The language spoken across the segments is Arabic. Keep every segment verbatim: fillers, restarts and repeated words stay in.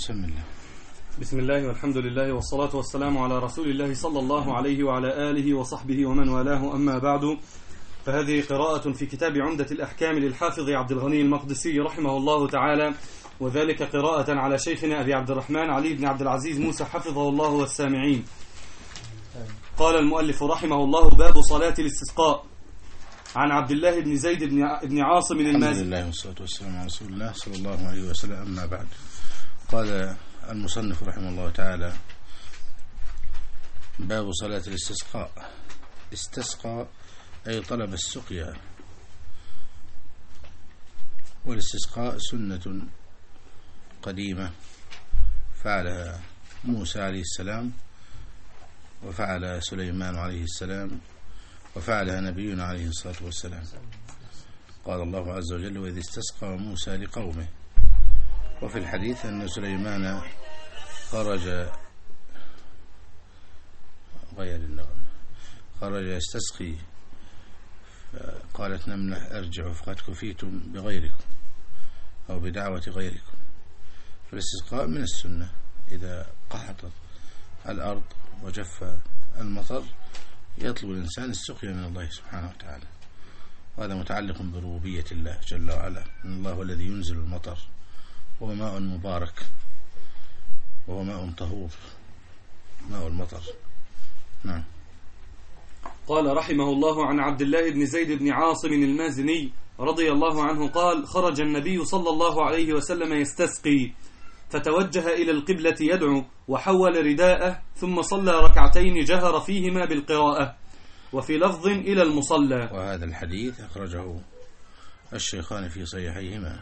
بسم الله. بسم الله والحمد لله والصلاة والسلام على رسول الله صلى الله عليه وعلى آله وصحبه ومن والاه، أما بعد، فهذه قراءة في كتاب عمدة الأحكام للحافظ عبد الغني المقدسي رحمه الله تعالى، وذلك قراءة على شيخنا أبي عبد الرحمن علي بن عبد العزيز موسى حفظه الله والسامعين. قال المؤلف رحمه الله: باب صلاة الاستسقاء. عن عبد الله بن زيد بن عاصم المازني. الحمد لله والصلاة والسلام على رسول الله صلى الله عليه وسلم، أما بعد. قال المصنف رحمه الله تعالى: باب صلاة الاستسقاء. استسقى أي طلب السقيا، والاستسقاء سنة قديمة فعلها موسى عليه السلام، وفعل سليمان عليه السلام، وفعلها نبينا عليه الصلاة والسلام. قال الله عز وجل: وإذ استسقى موسى لقومه. وفي الحديث أن سليمان خرج غير اللغم خرج يستسقي، فقالت نملة: ارجعوا فقد كفيتم بغيركم أو بدعوة غيركم. فالاستسقاء من السنة، إذا قحطت الأرض وجف المطر يطلب الإنسان السقيا من الله سبحانه وتعالى، وهذا متعلق بربوبية الله جل وعلا، إن الله هو الذي ينزل المطر، وهو ماء مبارك، وهو ماء طهور، ماء المطر. نعم. قال رحمه الله: عن عبد الله بن زيد بن عاصم المازني رضي الله عنه قال: خرج النبي صلى الله عليه وسلم يستسقي، فتوجه إلى القبلة يدعو، وحول رداءه، ثم صلى ركعتين جهر فيهما بالقراءة، وفي لفظ إلى المصلى. وهذا الحديث أخرجه الشيخان في صحيحيهما.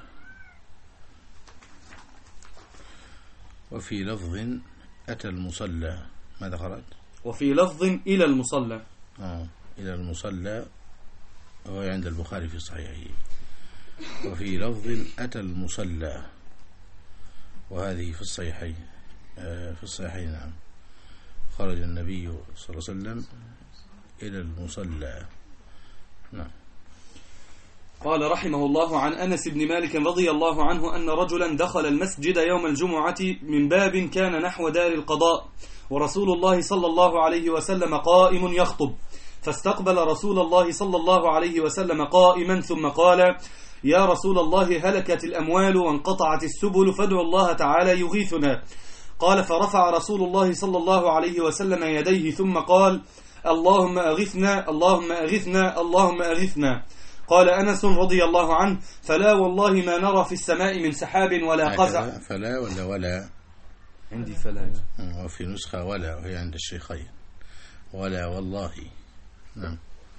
وفي لفظ أتى المصلى. ماذا قرأت؟ وفي لفظ إلى المصلى. آه إلى المصلى، وهو عند البخاري في صحيحه. وفي لفظ أتى المصلى، وهذه في الصحيحين. آه في الصحيحين نعم. خرج النبي صلى الله عليه وسلم إلى المصلى. نعم. قال رحمه الله: عن أنس بن مالك رضي الله عنه أن رجلا دخل المسجد يوم الجمعة من باب كان نحو دار القضاء، ورسول الله صلى الله عليه وسلم قائم يخطب، فاستقبل رسول الله صلى الله عليه وسلم قائما، ثم قال: يا رسول الله، هلكت الأموال وانقطعت السبل، فادعوا الله تعالى يغيثنا. قال: فرفع رسول الله صلى الله عليه وسلم يديه، ثم قال: اللهم أغثنا، اللهم أغثنا، اللهم أغثنا. قال أنس رضي الله عنه: فلا والله ما نرى في السماء من سحاب ولا قزع. فلا ولا ولا عندي فلا، وفي نسخة ولا، وهي عند الشيخين. ولا والله. نعم.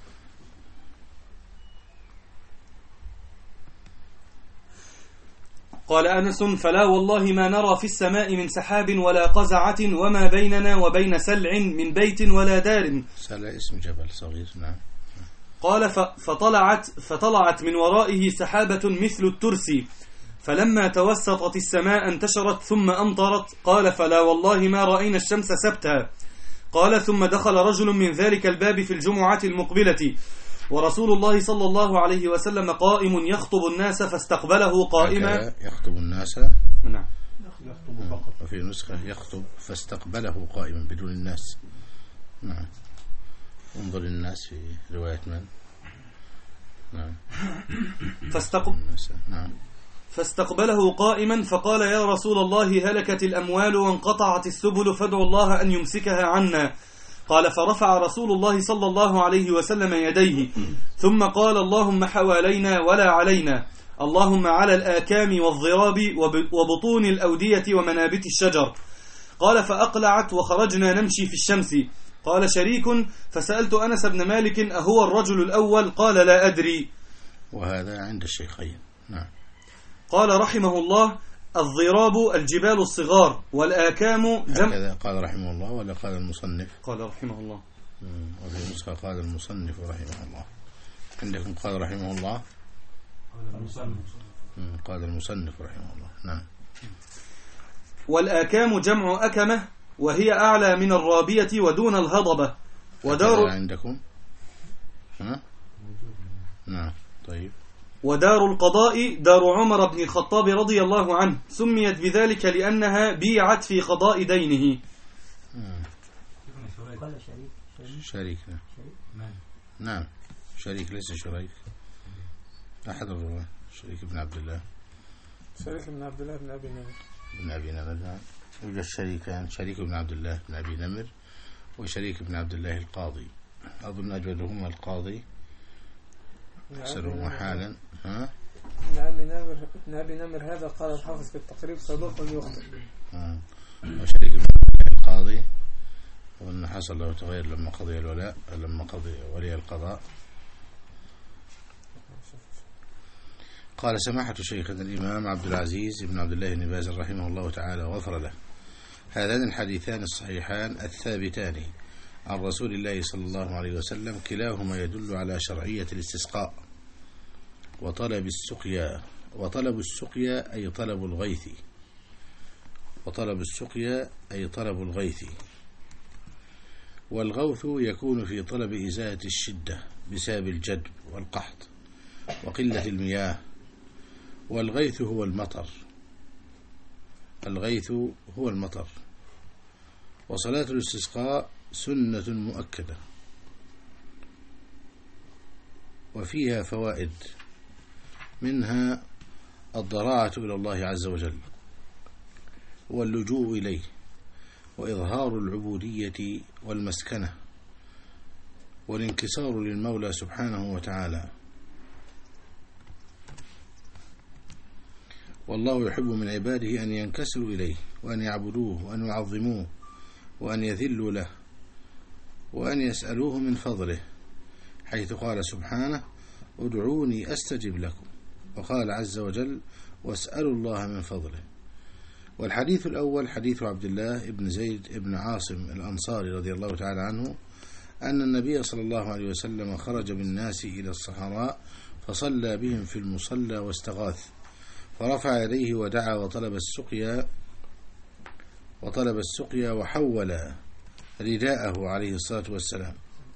قال أنس: فلا والله ما نرى في السماء من سحاب ولا قزعة، وما بيننا وبين سلع من بيت ولا دار. سلع اسم جبل صغير. نعم. قال: فطلعت, فطلعت من ورائه سحابة مثل الترس، فلما توسطت السماء انتشرت ثم أمطرت. قال: فلا والله ما رأينا الشمس سبتا. قال: ثم دخل رجل من ذلك الباب في الجمعة المقبلة، ورسول الله صلى الله عليه وسلم قائم يخطب الناس، فاستقبله قائما. يخطب الناس. نعم. وفي نسخة يخطب فاستقبله قائما بدون الناس. نعم. انظر الناس في رواية من. نعم. فاستقب... نعم. فاستقبله قائما، فقال: يا رسول الله، هلكت الأموال وانقطعت السبل، فادعوا الله أن يمسكها عنا. قال: فرفع رسول الله صلى الله عليه وسلم يديه، ثم قال: اللهم حوالينا ولا علينا، اللهم على الآكام والضراب وبطون الأودية ومنابت الشجر. قال: فأقلعت وخرجنا نمشي في الشمس. قال شريك: فسألت أنس بن مالك: أهو الرجل الأول؟ قال: لا أدري. وهذا عند الشيخين. نعم. قال رحمه الله: الضراب الجبال الصغار، والآكام جمع. هكذا قال رحمه الله ولا قال المصنف؟ قال رحمه الله. وفي نسخة قال المصنف رحمه الله. عندكم قال رحمه الله؟ قال المصنف رحمه الله. نعم. والآكام جمع أكمة، وهي أعلى من الرابية ودون الهضبة. ودار عندكم. ها؟ نعم. طيب. ودار القضاء دار عمر بن الخطاب رضي الله عنه، سميت بذلك لأنها بيعت في قضاء دينه. شريك. نعم شريك ليس شريك. أحد الرواة شريك بن عبد الله. شريك بن عبد الله بن أبي نمر. بن أبي نمر. نعم يوجد شريكان، شريك بن عبد الله بن أبي نمر وشريك بن عبد الله القاضي. أظن أجودهما القاضي أكثرهما حالا. ها؟ ابن أبي نمر ابن أبي نمر هذا قال الحافظ في التقريب صدوق يخطئ. وشريك بن عبد الله القاضي وأن حصل له تغير لما قضي الولاء، لما قضي ولي القضاء. قال سماحة شيخنا الإمام عبد العزيز بن عبد الله بن باز رحمه الله تعالى وغفر له، هذان الحديثان الصحيحان الثابتان عن رسول الله صلى الله عليه وسلم كلاهما يدل على شرعية الاستسقاء وطلب السقيا. وطلب السقيا أي طلب الغيث، وطلب السقيا أي طلب الغيث. والغوث يكون في طلب إزالة الشدة بسبب الجدب والقحط وقلة المياه. والغيث هو المطر، الغيث هو المطر. وصلاة الاستسقاء سنة مؤكدة وفيها فوائد، منها الضراعة إلى الله عز وجل واللجوء إليه وإظهار العبودية والمسكنة والانكسار للمولى سبحانه وتعالى. والله يحب من عباده أن ينكسروا إليه وأن يعبدوه وأن يعظموه وأن يذلوا له وأن يسألوه من فضله، حيث قال سبحانه ادعوني أستجب لكم، وقال عز وجل واسألوا الله من فضله. والحديث الأول حديث عبد الله بن زيد بن عاصم الأنصاري رضي الله تعالى عنه أن النبي صلى الله عليه وسلم خرج بالناس إلى الصحراء فصلى بهم في المصلى واستغاث، فرفع يديه ودعا وطلب السقيا وطلب السقيا وحول رداءه عليه الصلاة والسلام،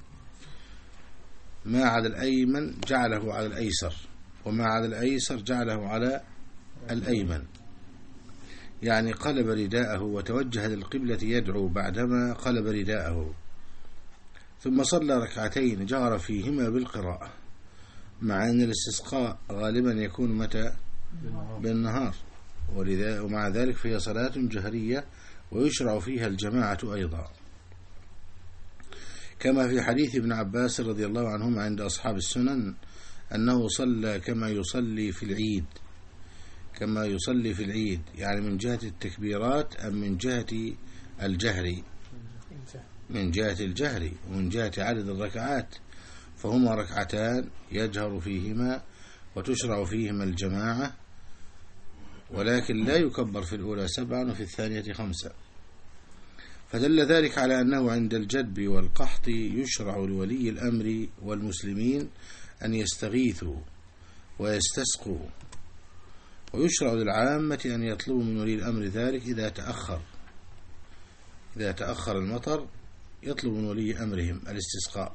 ما على الأيمن جعله على الأيسر، وما على الأيسر جعله على الأيمن، يعني قلب رداءه وتوجه للقبلة يدعو بعدما قلب رداءه. ثم صلى ركعتين جهر فيهما بالقراءة، مع أن الاستسقاء غالبا يكون متى؟ بالنهار، ومع ذلك فهي صلاة جهرية ويشرع فيها الجماعة أيضا، كما في حديث ابن عباس رضي الله عنهما عند أصحاب السنن أنه صلى كما يصلي في العيد، كما يصلي في العيد، يعني من جهة التكبيرات أم من جهة الجهر؟ من جهة الجهر ومن جهة عدد الركعات، فهما ركعتان يجهر فيهما وتشرع فيهما الجماعة، ولكن لا يكبر في الأولى سبعا وفي الثانية خمسة. فدل ذلك على أنه عند الجدب والقحط يشرع لولي الأمر والمسلمين أن يستغيثوا ويستسقوا، ويشرع للعامة أن يطلبوا من ولي الأمر ذلك إذا تأخر إذا تأخر المطر، يطلب من ولي أمرهم الاستسقاء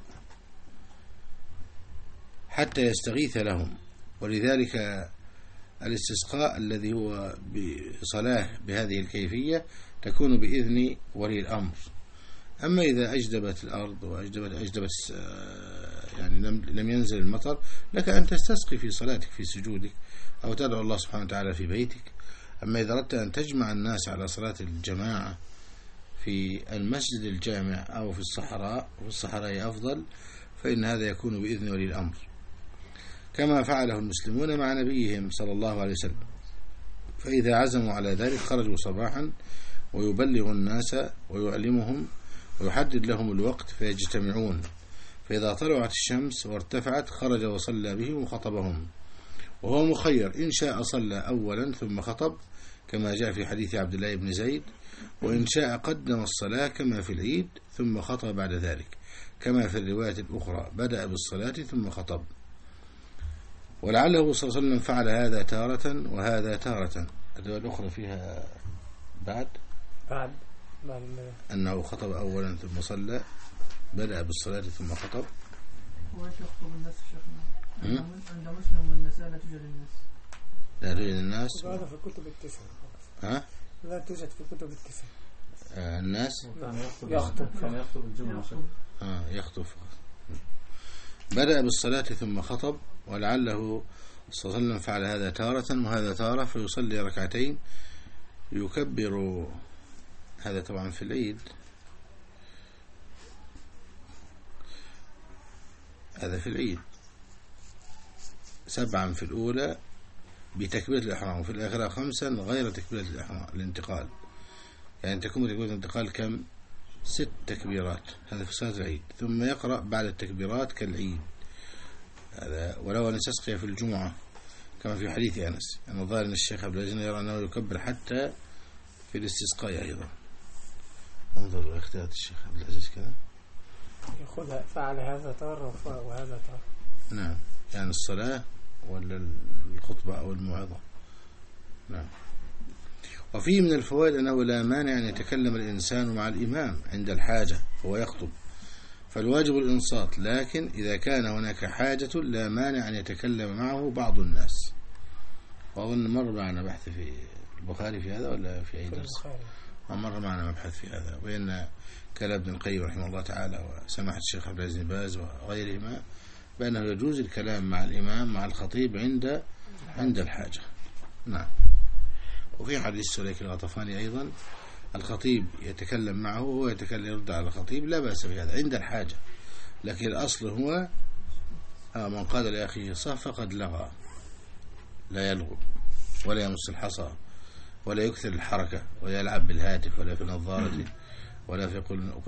حتى يستغيث لهم. ولذلك الاستسقاء الذي هو بصلاة بهذه الكيفية تكون بإذن ولي الأمر. أما إذا أجدبت الأرض وأجدبت أجدبت يعني لم لم ينزل المطر، لك أن تستسقي في صلاتك في سجودك أو تدعو الله سبحانه وتعالى في بيتك. أما إذا أردت أن تجمع الناس على صلاة الجماعة في المسجد الجامع أو في الصحراء، وفي الصحراء أفضل، فإن هذا يكون بإذن ولي الأمر، كما فعله المسلمون مع نبيهم صلى الله عليه وسلم. فإذا عزموا على ذلك خرجوا صباحا ويبلغ الناس ويعلمهم ويحدد لهم الوقت فيجتمعون، فإذا طلعت الشمس وارتفعت خرج وصلى بهم وخطبهم، وهو مخير إن شاء صلى أولا ثم خطب كما جاء في حديث عبد الله بن زيد، وإن شاء قدم الصلاة كما في العيد ثم خطب بعد ذلك، كما في الرواية الأخرى بدأ بالصلاة ثم خطب. ولعله صلى الله عليه وسلم فعل هذا تارة وهذا تارة. الرواية الأخرى فيها بعد بعد أنه خطب أولا ثم صلى، بدأ بالصلاة ثم خطب. هو يخطب الناس شيخنا عند مسلم والنساء لا توجد الناس. لا توجد الناس. هذا في الكتب التسعة. ها؟ لا توجد في الكتب التسعة. آه الناس. يخطب. كان يخطب الجمعة. آه يخطب فقط. بدأ بالصلاة ثم خطب، ولعله صلى الله عليه وسلم فعل هذا تارة وهذا تارة، فيصلي ركعتين يكبر. هذا طبعا في العيد، هذا في العيد سبعا في الأولى بتكبيرة الإحرام، وفي الآخرة خمسا غير تكبيرة الإحرام الانتقال، يعني تكون تكبيرة الانتقال كم؟ ست تكبيرات، هذا في صلاة العيد. ثم يقرأ بعد التكبيرات كالعيد، هذا ولو أن يستسقي في الجمعة كما في حديث أنس، أن يعني الظاهر أن الشيخ عبد العزيز يرى أنه يكبر حتى في الاستسقاء أيضا. انظر اختيارات الشيخ عبد العزيز كذا، يأخذ فعل هذا تارة وهذا تارة. نعم، يعني الصلاة ولا الخطبة أو الموعظة. نعم. وفيه من الفوائد أنه لا مانع أن يتكلم الإنسان مع الإمام عند الحاجة وهو يخطب، فالواجب الإنصات، لكن إذا كان هناك حاجة لا مانع أن يتكلم معه بعض الناس. وأظن مر معنا بحث في البخاري في هذا ولا في أي درس؟ مر معنا مبحث في هذا، وإن كلام ابن القيم رحمه الله تعالى وسماحة الشيخ عبد العزيز بن باز وغيرهما بأنه يجوز الكلام مع الإمام مع الخطيب عند عند الحاجة. نعم. وفي حديث سليك الغطفاني أيضا الخطيب يتكلم معه وهو يتكلم يرد على الخطيب، لا بأس بهذا عند الحاجة، لكن الأصل هو من قال لأخيه صف فقد لغى، لا يلغو ولا يمس الحصى ولا يكثر الحركة ولا يلعب بالهاتف ولا في نظارته ولا في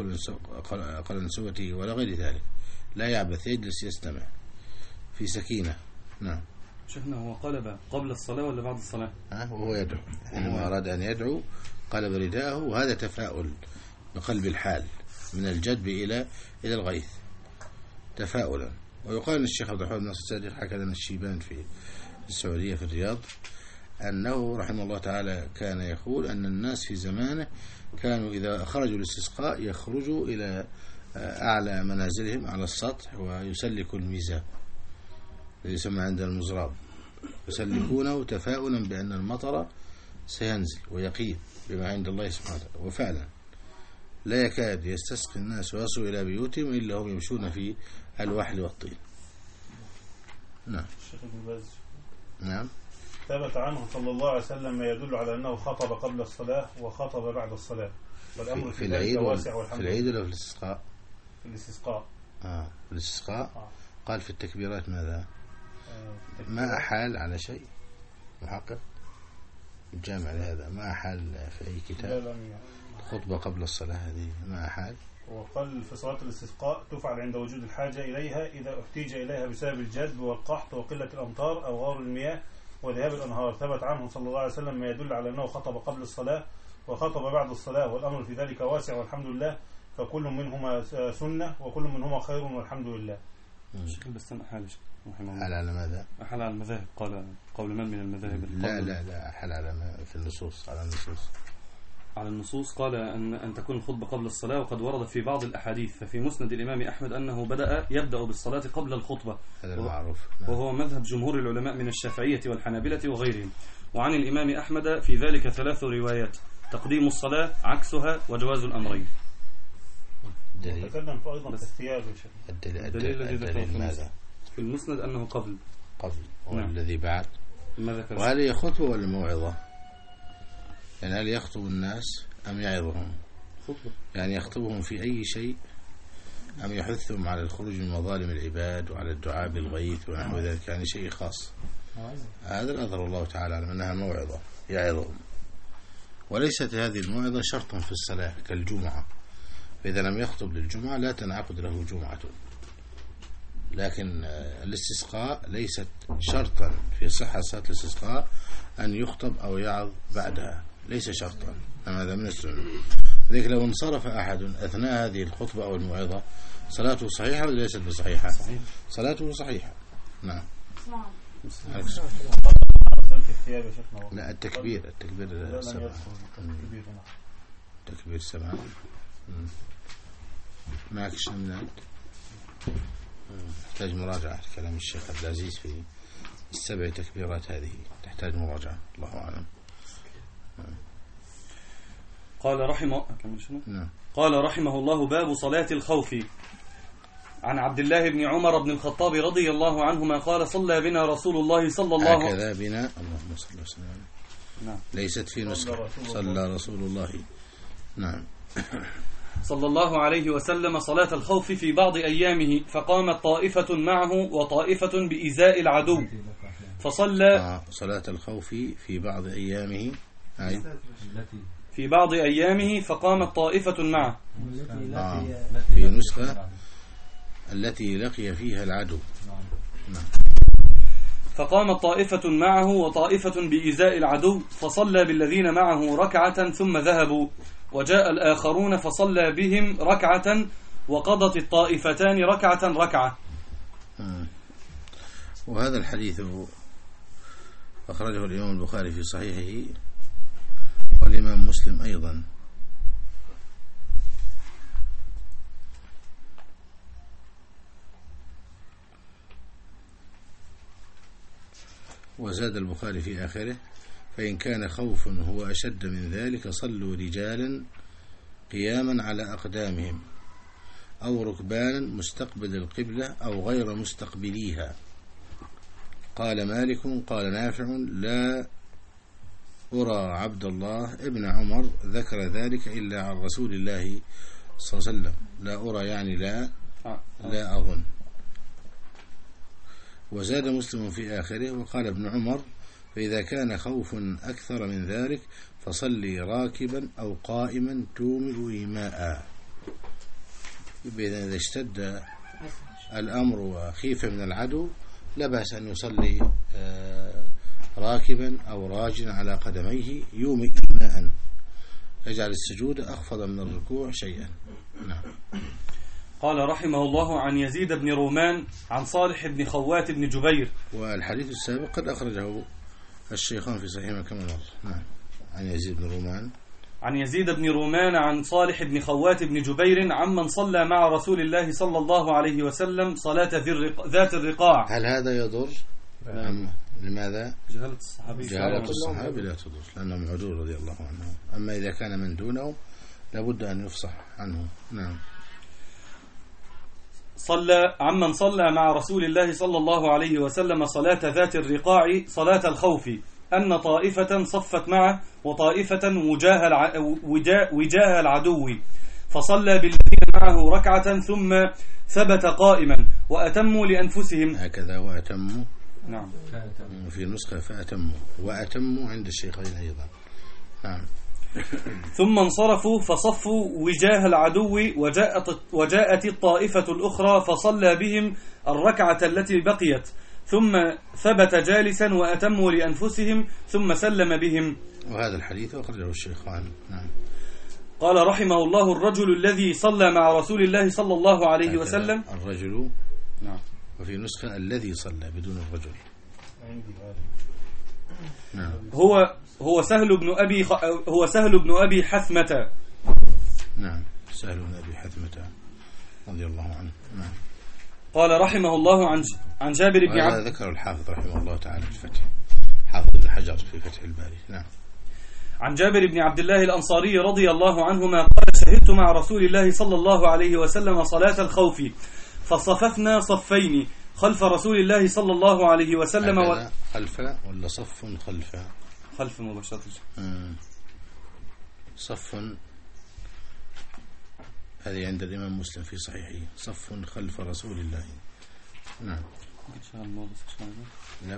قلنسوته ولا غير ذلك، لا يعبث، يجلس يستمع في سكينة. نعم. شيخنا هو قلب قبل الصلاة ولا بعد الصلاة؟ ها وهو يدعو، حينما أراد أن يدعو قلب رداءه، وهذا تفاؤل بقلب الحال من الجدب إلى إلى الغيث تفاؤلا. ويقال أن الشيخ عبد الرحمن بن ناصر السعدي حكى لنا الشيبان في السعودية في الرياض أنه رحمه الله تعالى كان يقول أن الناس في زمانه كانوا إذا خرجوا الاستسقاء يخرجوا إلى أعلى منازلهم على السطح ويسلكوا الميزاب الذي يسمى عند المزراب، يسلكونه تفاؤلا بأن المطر سينزل ويقين بما عند الله سبحانه وتعالى. وفعلا لا يكاد يستسقي الناس ويصلوا إلى بيوتهم إلا هم يمشون في الوحل والطين. نعم. نعم. ثبت عنه صلى الله عليه وسلم ما يدل على أنه خطب قبل الصلاة وخطب بعد الصلاة، والأمر في, في العيد واسع والحمد في العيد ولا في الاستسقاء؟ في الاستسقاء. آه في الاستسقاء. آه. قال في التكبيرات ماذا؟ آه التكبيرات. ما أحال على شيء محقق الجامع لهذا، ما أحال في أي كتاب خطبة قبل الصلاة هذه ما أحال. وقال في صلاة الاستسقاء تفعل عند وجود الحاجة إليها إذا احتيج إليها بسبب الجدب والقحط وقلة الأمطار أو غار المياه وذهاب الأنهار. ثبت عنه صلى الله عليه وسلم ما يدل على أنه خطب قبل الصلاة وخطب بعد الصلاة، والأمر في ذلك واسع والحمد لله، فكل منهما سنة وكل منهما خير والحمد لله. بس أنا أحال أحال على ماذا؟ أحال على المذاهب، قال قول من من المذاهب؟ لا لا لا أحال على ما في النصوص، على النصوص على النصوص قال أن أن تكون الخطبة قبل الصلاة، وقد ورد في بعض الأحاديث. ففي مسند الإمام أحمد أنه بدأ يبدأ بالصلاة قبل الخطبة، هذا المعروف، وهو مذهب جمهور العلماء من الشافعية والحنابلة وغيرهم. وعن الإمام أحمد في ذلك ثلاث روايات: تقديم الصلاة، عكسها، وجواز الأمرين. الدليل تكلم في أيضا في الثياب. الدليل, الدليل, الدليل, الدليل ماذا؟ في المسند أنه قبل قبل والذي نعم. بعد. وهل هي خطبة ولا موعظة؟ يعني هل يخطب الناس أم يعظهم؟ خطبة. يعني يخطبهم في أي شيء أم يحثهم على الخروج من مظالم العباد وعلى الدعاء بالغيث ونحو ذلك، يعني شيء خاص؟ هذا الأثر الله تعالى على أنها موعظة يعظهم، وليست هذه الموعظة شرطا في الصلاة كالجمعة، فإذا لم يخطب للجمعة لا تنعقد له جمعة. لكن الاستسقاء ليست شرطا في صحة صلاة الاستسقاء أن يخطب أو يعظ بعدها، ليس شرطا، هذا من السنة. لذلك لو انصرف أحد أثناء هذه الخطبة أو الموعظة صلاته صحيحة ولا ليست بصحيحة؟ صحيح. صلاته صحيحة. نعم. لا التكبير التكبير سبعة. التكبير سبعة. معك شملات تحتاج مراجعة كلام الشيخ عبد العزيز في السبع تكبيرات هذه، تحتاج مراجعة، الله أعلم. قال رحمه نعم. قال رحمه الله: باب صلاة الخوف. عن عبد الله بن عمر بن الخطاب رضي الله عنهما قال: صلى بنا رسول الله صلى الله عليه وسلم. هكذا بنا، اللهم صل وسلم. نعم. ليست في نسخة صلى رسول الله. نعم. صلى الله عليه وسلم صلاة الخوف في بعض أيامه، فقامت طائفة معه وطائفة بإزاء العدو فصلى. آه صلاة الخوف في بعض أيامه، أي في بعض أيامه فقامت طائفة معه. آه في نسخة التي لقي فيها العدو. نعم. فقامت طائفة معه وطائفة بإزاء العدو فصلى بالذين معه ركعة ثم ذهبوا، وجاء الآخرون فصلى بهم ركعة، وقضت الطائفتان ركعة ركعة. وهذا الحديث أخرجه الإمام البخاري في صحيحه والإمام مسلم أيضا. وزاد البخاري في آخره: فإن كان خوف هو أشد من ذلك صلوا رجالا قياما على أقدامهم أو ركبانا مستقبل القبلة أو غير مستقبليها. قال مالك قال نافع: لا أرى عبد الله ابن عمر ذكر ذلك إلا عن رسول الله صلى الله عليه وسلم. لا أرى يعني لا لا أظن. وزاد مسلم في آخره: وقال ابن عمر: فإذا كان خوف أكثر من ذلك فصلي راكبا أو قائما تومئ إيماء. إذا اشتد الأمر وخيف من العدو لا بأس أن يصلي راكبا أو راجلا على قدميه يومئ إيماء، يجعل السجود أخفض من الركوع شيئا. نعم. قال رحمه الله: عن يزيد بن رومان عن صالح بن خوات بن جبير. والحديث السابق قد أخرجه الشيخان في صحيح كما مر. نعم. عن يزيد بن رومان عن يزيد بن رومان عن صالح بن خوات بن جبير عمن صلى مع رسول الله صلى الله عليه وسلم صلاة ذات الرقاع. هل هذا يضر؟ نعم. لماذا؟ جهالة الصحابي جهالة الصحابي لا تضر لأنهم عدول رضي الله عنهم. أما إذا كان من دونه لابد أن يفصح عنه. نعم. صلى عمن صلى مع رسول الله صلى الله عليه وسلم صلاة ذات الرقاع صلاة الخوف، أن طائفة صفت معه وطائفة وجاه الع... وجاه العدو، فصلى بالذين معه ركعة ثم ثبت قائما وأتموا لأنفسهم. هكذا وأتموا. نعم. في نسخة فأتموا وأتموا عند الشيخين أيضا. نعم. ثم انصرفوا فصفوا وجاه العدو، وجاءت, وجاءت الطائفة الأخرى فصلى بهم الركعة التي بقيت، ثم ثبت جالسا وأتموا لأنفسهم ثم سلم بهم. وهذا الحديث أخرجه الشيخان. نعم. قال رحمه الله: الرجل الذي صلى مع رسول الله صلى الله عليه وسلم. الرجل. نعم. وفي نسخة الذي صلى بدون الرجل. نعم. هو هو سهل بن أبي خ... هو سهل بن أبي حثمة. نعم. سهل بن أبي حثمة رضي الله عنه. نعم. قال رحمه الله عن عن جابر بن عبد. هذا ذكر الحافظ رحمه الله تعالى في الفتح، حافظ بن حجر في فتح الباري. نعم. عن جابر بن عبد الله الأنصاري رضي الله عنهما قال: شهدت مع رسول الله صلى الله عليه وسلم صلاة الخوف، فصففنا صفين خلف رسول الله صلى الله عليه وسلم. و... خلف ولا صف خلف؟ خلف مباشرة. صف هذه عند الإمام مسلم في صحيحه، صف خلف رسول الله. نعم. لا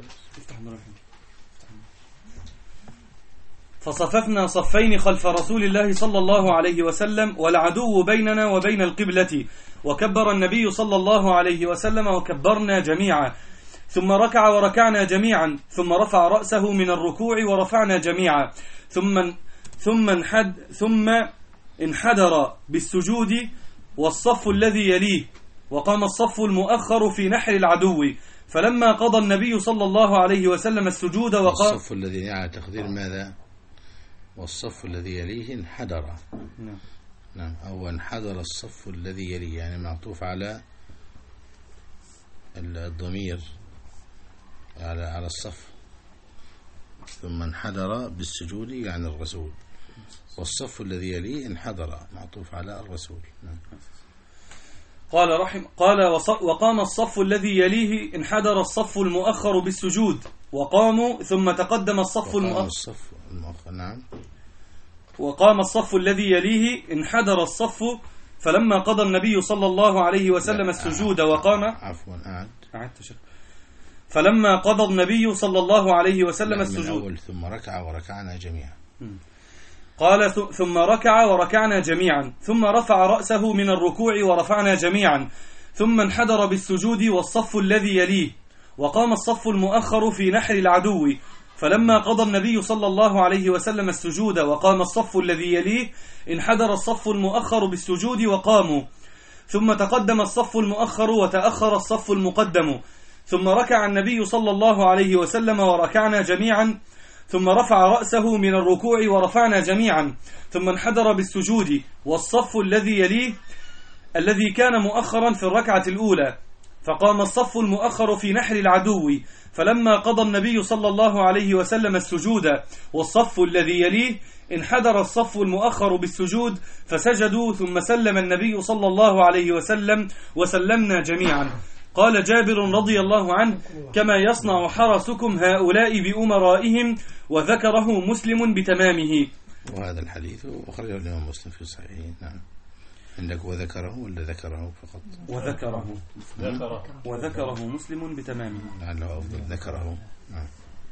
فصففنا صفين خلف رسول الله صلى الله عليه وسلم والعدو بيننا وبين القبلة، وكبر النبي صلى الله عليه وسلم وكبرنا جميعا، ثم ركع وركعنا جميعا، ثم رفع رأسه من الركوع ورفعنا جميعا، ثم ثم انحد ثم انحدر بالسجود والصف الذي يليه، وقام الصف المؤخر في نحر العدو، فلما قضى النبي صلى الله عليه وسلم السجود وقام. الصف الذي يعني تقدير ماذا؟ والصف الذي يليه انحدر. نعم. نعم. أو انحدر الصف الذي يليه، يعني معطوف على الضمير على على الصف، ثم انحدر بالسجود يعني الرسول، والصف الذي يليه انحدر معطوف على الرسول. قال رحم قال وقام الصف الذي يليه انحدر الصف المؤخر بالسجود وقاموا ثم تقدم الصف المؤخر الصف المؤخر نعم وقام الصف الذي يليه انحدر الصف فلما قضى النبي صلى الله عليه وسلم السجود وقام عفوا أعد أعدت شك فلما قضى النبي صلى الله عليه وسلم السجود أول ثم ركع وركعنا جميعا. قال ثم ركع وركعنا جميعا ثم رفع رأسه من الركوع ورفعنا جميعا ثم انحدر بالسجود والصف الذي يليه وقام الصف المؤخر في نحر العدو فلما قضى النبي صلى الله عليه وسلم السجود وقام الصف الذي يليه انحدر الصف المؤخر بالسجود وقاموا ثم تقدم الصف المؤخر وتأخر الصف المقدم ثم ركع النبي صلى الله عليه وسلم وركعنا جميعا ثم رفع رأسه من الركوع ورفعنا جميعا ثم انحدر بالسجود والصف الذي يليه الذي كان مؤخرا في الركعة الأولى فقام الصف المؤخر في نحر العدو فلما قضى النبي صلى الله عليه وسلم السجود والصف الذي يليه انحدر الصف المؤخر بالسجود فسجدوا ثم سلم النبي صلى الله عليه وسلم وسلمنا جميعا. قال جابر رضي الله عنه كما يصنع حرسكم هؤلاء بأمرائهم وذكره مسلم بتمامه. وهذا الحديث أخرجه الإمام مسلم في صحيحه. نعم عندك وذكره ولا ذكره فقط؟ وذكره وذكره مسلم بتمامه لعله أفضل ذكره. نعم.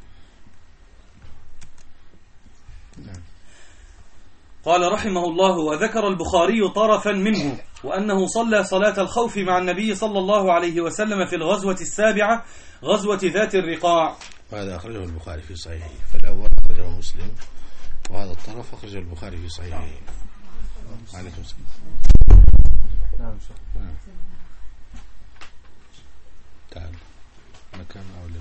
نعم. قال رحمه الله وذكر البخاري طرفا منه وأنه صلى صلاة الخوف مع النبي صلى الله عليه وسلم في الغزوة السابعة غزوة ذات الرقاع. وهذا أخرجه البخاري في صحيحه، فالأول أخرجه مسلم وهذا الطرف أخرجه البخاري في صحيحه. عليكم السلام. نعم نعم. تعال مكان أولي.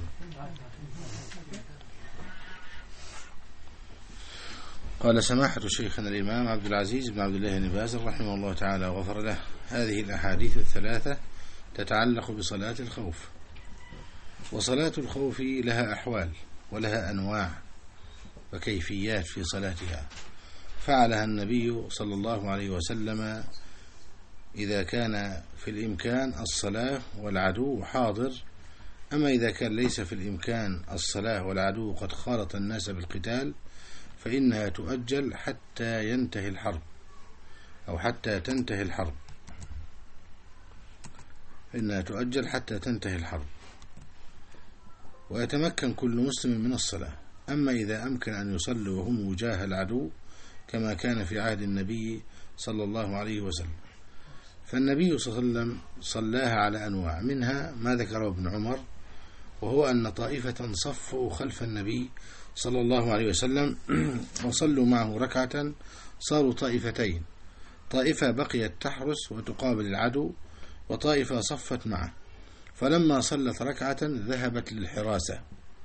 قال سماحة شيخنا الإمام عبد العزيز بن عبد الله بن باز رحمه الله تعالى وغفر له هذه الأحاديث الثلاثة تتعلق بصلاة الخوف. وصلاة الخوف لها أحوال ولها أنواع وكيفيات في صلاتها، فعلها النبي صلى الله عليه وسلم إذا كان في الإمكان الصلاة والعدو حاضر، أما إذا كان ليس في الإمكان الصلاة والعدو قد خالط الناس بالقتال فإنها تؤجل حتى ينتهي الحرب أو حتى تنتهي الحرب إنها تؤجل حتى تنتهي الحرب ويتمكن كل مسلم من الصلاة. أما إذا أمكن أن يصلوا وهم وجاه العدو كما كان في عهد النبي صلى الله عليه وسلم، فالنبي صلى الله عليه وسلم صلاها على أنواع، منها ما ذكره ابن عمر وهو أن طائفة صفوا خلف النبي صلى الله عليه وسلم وصلوا معه ركعة صاروا طائفتين، طائفة بقيت تحرس وتقابل العدو وطائفة صفت معه، فلما صلت ركعة ذهبت للحراسة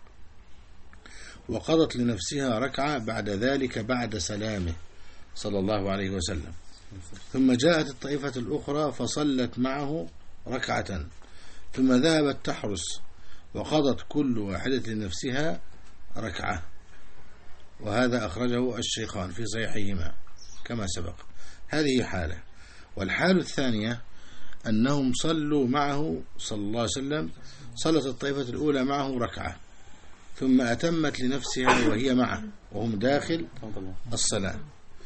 وقضت لنفسها ركعة بعد ذلك بعد سلامه صلى الله عليه وسلم، ثم جاءت الطائفة الأخرى فصلت معه ركعة ثم ذهبت تحرس وقضت كل واحدة لنفسها ركعة. وهذا أخرجه الشيخان في صحيحهما كما سبق. هذه حالة. والحالة الثانية أنهم صلوا معه صلى الله عليه وسلم، صلت الطائفة الأولى معه ركعة ثم أتمت لنفسها وهي معه وهم داخل الصلاة.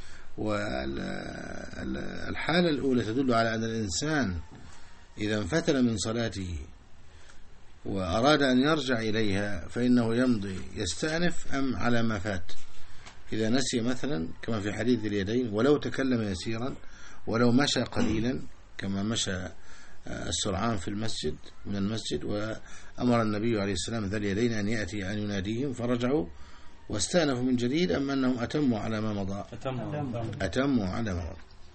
والحالة الأولى تدل على أن الإنسان إذا انفتل من صلاته وأراد أن يرجع إليها فإنه يمضي يستأنف أم على ما فات. إذا نسي مثلا كما في حديث اليدين ولو تكلم يسيرا ولو مشى قليلا كما مشى السرعان في المسجد من المسجد، وأمر النبي عليه السلام ذا اليدين أن يأتي أن يناديهم فرجعوا واستأنفوا من جديد، أما أنهم أتموا على ما مضى أتموا على ما مضى.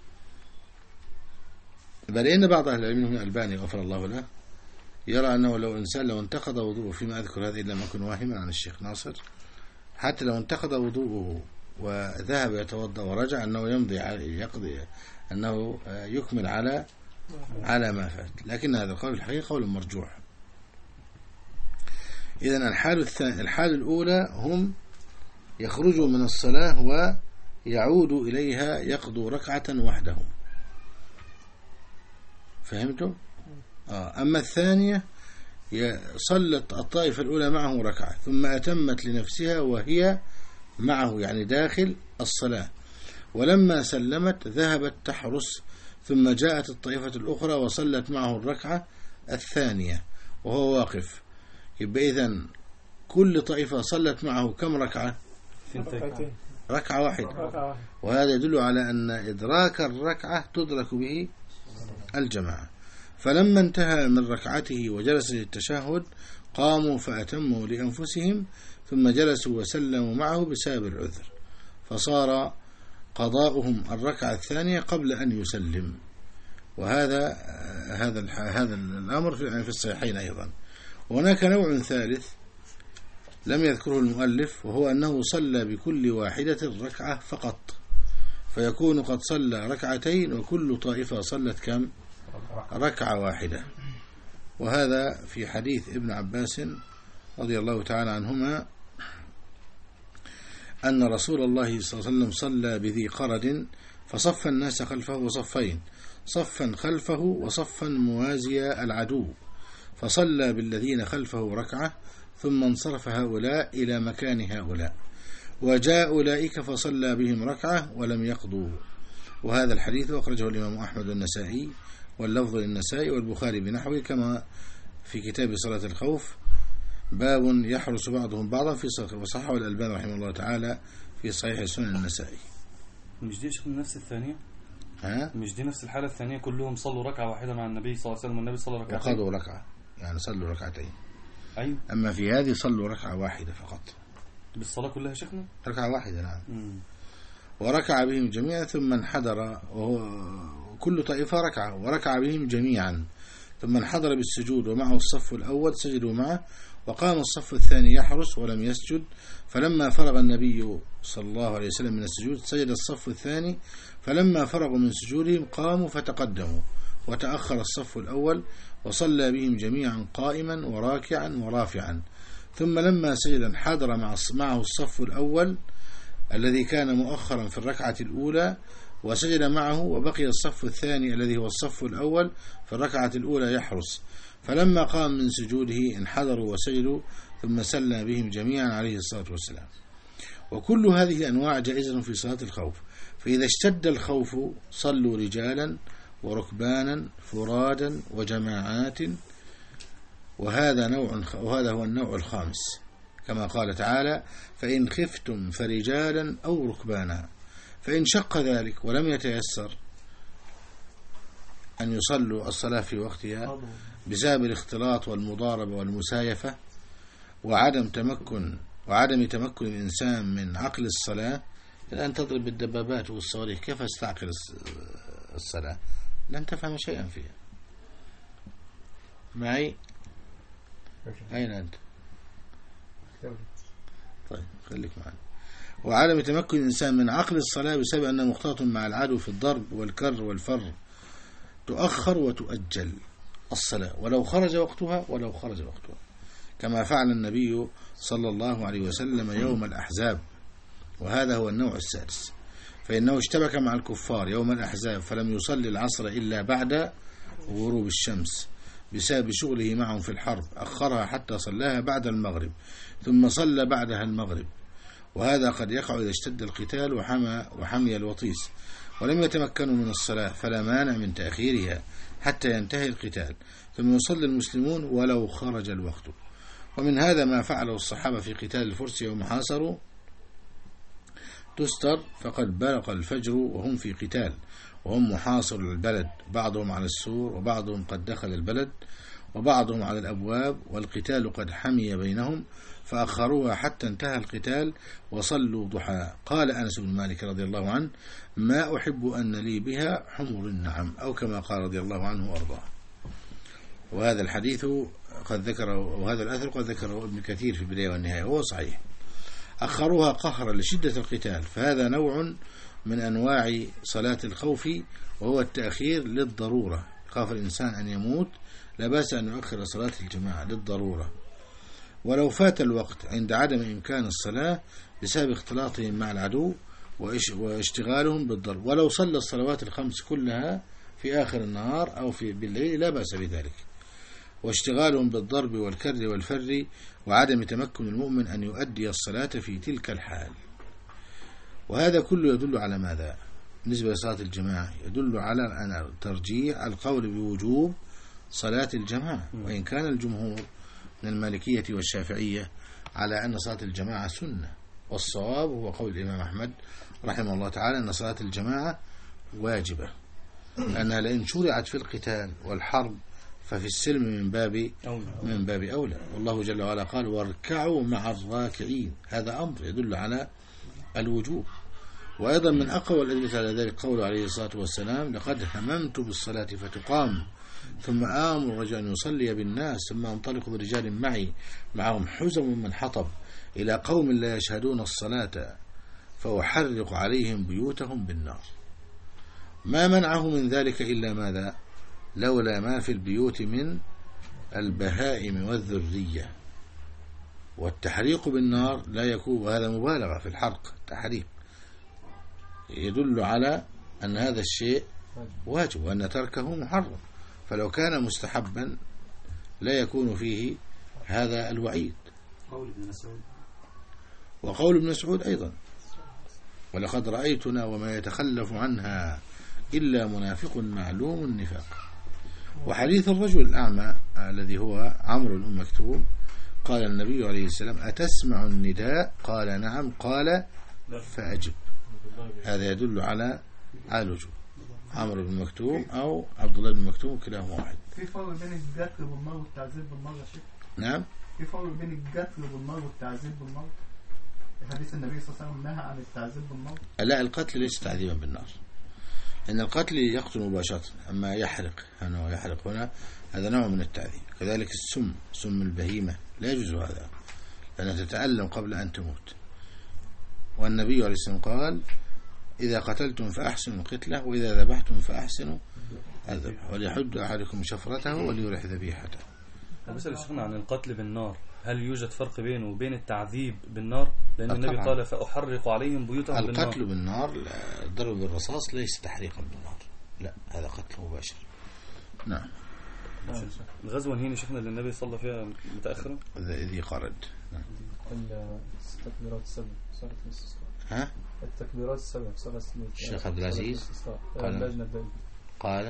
بل إن بعض أهل العلم من الألباني غفر الله له يرى أنه لو إنسان لو انتقض وضوءه، فيما أذكر هذا إلا ما أكون واهما عن الشيخ ناصر، حتى لو انتقض وضوءه وذهب يتوضأ ورجع أنه يمضي يقضي أنه يكمل على على ما فات. لكن هذا القول الحقيقة قول مرجوح إذن الحال الثاني الحال الأولى هم يخرجوا من الصلاة ويعودوا إليها يقضوا ركعة وحدهم. فهمتم؟ آه. أما الثانية صلت الطائفة الأولى معه ركعة ثم أتمت لنفسها وهي معه يعني داخل الصلاة، ولما سلمت ذهبت تحرس ثم جاءت الطائفة الأخرى وصلت معه الركعة الثانية وهو واقف. يبقى إذن كل طائفة صلت معه كم ركعة؟ ركعتين. ركعة واحدة. وهذا يدل على أن إدراك الركعة تدرك به الجماعة. فلما انتهى من ركعته وجلس للتشهد قاموا فأتموا لأنفسهم ثم جلسوا وسلموا معه بسبب العذر، فصار قضاؤهم الركعة الثانية قبل أن يسلم. وهذا هذا هذا الأمر في الصحيحين أيضا. وهناك نوع ثالث لم يذكره المؤلف، وهو أنه صلى بكل واحدة ركعة فقط، فيكون قد صلى ركعتين وكل طائفة صلت كم؟ ركعة واحدة. وهذا في حديث ابن عباس رضي الله تعالى عنهما أن رسول الله صلى الله عليه وسلم صلى بذي قرد فصف الناس خلفه صفين، صفا خلفه وصفا موازي العدو، فصلى بالذين خلفه ركعة ثم انصرف هؤلاء إلى مكان هؤلاء، وجاء أولئك فصلى بهم ركعة ولم يقضوا. وهذا الحديث أخرجه الإمام أحمد والنسائي واللفظ للنسائي والبخاري بنحوه كما في كتاب صلاة الخوف باب يحرس بعضهم بعضا في صحيح، وصححه الألباني رحمه الله تعالى في صحيح سنن النسائي. مش دي شكل نفس الثانية؟ ها؟ مش دي نفس الحالة الثانية كلهم صلوا ركعة واحدة مع النبي صلى الله عليه وسلم والنبي صلى ركعتين وقضوا ركعة يعني صلوا ركعتين. أيوة. أما في هذه صلوا ركعة واحدة فقط بالصلاة كلها شيخنا؟ ركعة واحدة نعم. مم. وركع بهم جميعا ثم انحدر، وهو كل طائفة ركعة وركع بهم جميعا ثم انحدر بالسجود ومعه الصف الأول سجدوا معه، وقام الصف الثاني يحرس ولم يسجد، فلما فرغ النبي صلى الله عليه وسلم من السجود سجد الصف الثاني، فلما فرغوا من سجودهم قاموا فتقدموا وتأخر الصف الأول وصلى بهم جميعا قائما وراكعا ورافعا، ثم لما سجد انحدر معه الصف الأول الذي كان مؤخرا في الركعة الأولى وسجد معه، وبقي الصف الثاني الذي هو الصف الأول في الركعة الأولى يحرس، فلما قام من سجوده انحدروا وسجدوا ثم سلم بهم جميعا عليه الصلاة والسلام. وكل هذه الأنواع جائزة في صلاة الخوف، فإذا اشتد الخوف صلوا رجالا وركبانا فرادا وجماعات، وهذا نوع وهذا هو النوع الخامس كما قال تعالى فإن خفتم فرجالا أو ركبانا، فإن شق ذلك ولم يتيسر أن يصلوا الصلاة في وقتها بسبب الاختلاط والمضاربة والمسايفة وعدم تمكن وعدم تمكن الإنسان من عقل الصلاة، الآن تضرب بالدبابات والصواريخ كيف استعقل الصلاة؟ لن تفهم شيئا فيها. معي؟ أين أنت؟ طيب خليك معنا. وعدم تمكن الإنسان من عقل الصلاة بسبب أنه مختلط مع العدو في الضرب والكر والفر، تؤخر وتؤجل الصلاة ولو خرج وقتها ولو خرج وقتها كما فعل النبي صلى الله عليه وسلم يوم الأحزاب. وهذا هو النوع السادس، فإنه اشتبك مع الكفار يوم الأحزاب فلم يصلي العصر إلا بعد غروب الشمس بسبب شغله معهم في الحرب، أخرها حتى صلاها بعد المغرب ثم صلى بعدها المغرب، وهذا قد يقع إذا اشتد القتال وحمى وحمي الوطيس ولم يتمكنوا من الصلاة، فلا مانع من تأخيرها حتى ينتهي القتال ثم يصلي المسلمون ولو خرج الوقت. ومن هذا ما فعله الصحابة في قتال الفرس يوم حاصروا تستر، فقد بلغ الفجر وهم في قتال وهم محاصر البلد، بعضهم على السور وبعضهم قد دخل البلد وبعضهم على الأبواب، والقتال قد حمي بينهم فأخروها حتى انتهى القتال وصلوا ضحى. قال أنس بن مالك رضي الله عنه ما أحب أن لي بها حمر النعم، أو كما قال رضي الله عنه وأرضاه. وهذا الحديث قد ذكره وهذا الأثر قد ذكره ابن كثير في البداية والنهاية وهو صحيح. أخروها قهرا لشدة القتال، فهذا نوع من أنواع صلاة الخوف وهو التأخير للضرورة، خاف الإنسان أن يموت لا بأس أن يؤخر صلاة الجماعة للضرورة. ولو فات الوقت عند عدم إمكان الصلاة بسبب اختلاطهم مع العدو واشتغالهم بالضرب، ولو صلى الصلوات الخمس كلها في آخر النهار أو في بالليل لا بأس بذلك، واشتغالهم بالضرب والكر والفر وعدم تمكن المؤمن أن يؤدي الصلاة في تلك الحال. وهذا كله يدل على ماذا؟ بالنسبة لصلاة الجماعة يدل على أن ترجيح القول بوجوب صلاة الجماعة، وإن كان الجمهور من المالكية والشافعية على أن صلاة الجماعة سنة، والصواب هو قول الإمام أحمد رحمه الله تعالى أن صلاة الجماعة واجبة، لأنها لئن شرعت في القتال والحرب ففي السلم من باب من باب أولى. والله جل وعلا قال واركعوا مع الراكعين، هذا أمر يدل على الوجوب. وأيضا من أقوى الأدلة على ذلك قول عليه الصلاة والسلام لقد هممت بالصلاة فتقام ثم آمر الرجل أن يصلي بالناس ثم أنطلق برجال معي معهم حزم من حطب إلى قوم لا يشهدون الصلاة فأحرق عليهم بيوتهم بالنار. ما منعه من ذلك إلا ماذا؟ لولا ما في البيوت من البهائم والذرية، والتحريق بالنار لا يكون، وهذا مبالغة في الحرق، تحريق يدل على أن هذا الشيء واجب وأن تركه محرم، فلو كان مستحبا لا يكون فيه هذا الوعيد. قول ابن مسعود وقول ابن مسعود أيضا ولقد رأيتنا وما يتخلف عنها إلا منافق معلوم النفاق. وحديث الرجل الأعمى الذي هو عمرو بن مكتوم قال النبي عليه السلام أتسمع النداء؟ قال نعم، قال فأجب. هذا يدل على على الوجوب. عمرو بن مكتوم أو عبد الله بن مكتوم كلاهما واحد. في فرق بين القتل بالنار والتعذيب بالنار يا شيخ؟ نعم، في فرق بين القتل بالنار والتعذيب بالنار. حديث النبي صلى الله عليه وسلم نهى عن التعذيب بالنار. لا، القتل ليس تعذيبا بالنار، لأن القتل يقتل مباشرة، أما يحرق هنا ويحرق هنا هذا نوع من التعذيب. كذلك السم، سم البهيمة لا يجوز هذا، لأنها تتألم قبل أن تموت. والنبي عليه السلام قال إذا قتلتم فأحسنوا القتلة وإذا ذبحتم فأحسنوا الذبح وليحد أحدكم شفرته وليرح ذبيحته. بسأل شيخنا عن القتل بالنار، هل يوجد فرق بينه وبين التعذيب بالنار؟ لأن النبي قال فأحرق عليهم بيوتهم بالنار. القتل بالنار الضرب بالرصاص ليس تحريقا بالنار، لا، هذا قتل مباشر. نعم. الغزوة هنا شيخنا اللي النبي صلى فيها متأخرا ذي قرد. نعم. التكبيرات السبع صلاة الاستسقاء. ها؟ التكبيرات السبع صلاة الاستسقاء. الشيخ عبد العزيز قال قال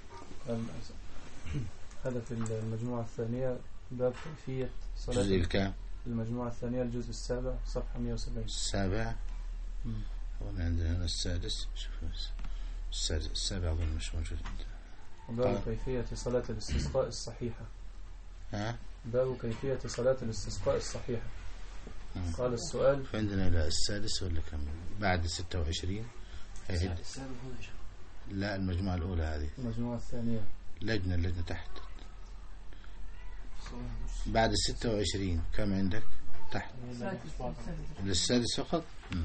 هذا في المجموعة الثانية باب كيفية صلاة الجزء الكام؟ المجموعة الثانية الجزء السابع صفحة مئة وسبعين. السابع. ومن عندنا هنا السادس. شوف السادس السابع أظن مش موجود. باب كيفية صلاة الاستسقاء الصحيحة. ها؟ باب كيفية صلاة الاستسقاء الصحيحة. قال السؤال عندنا لا السادس ولا كم بعد ستة وعشرين هيهد. لا، المجموعة الأولى هذه. المجموعة الثانية لجنة اللجنة تحت بعد ستة وعشرين كم عندك تحت؟ للسادس فقط.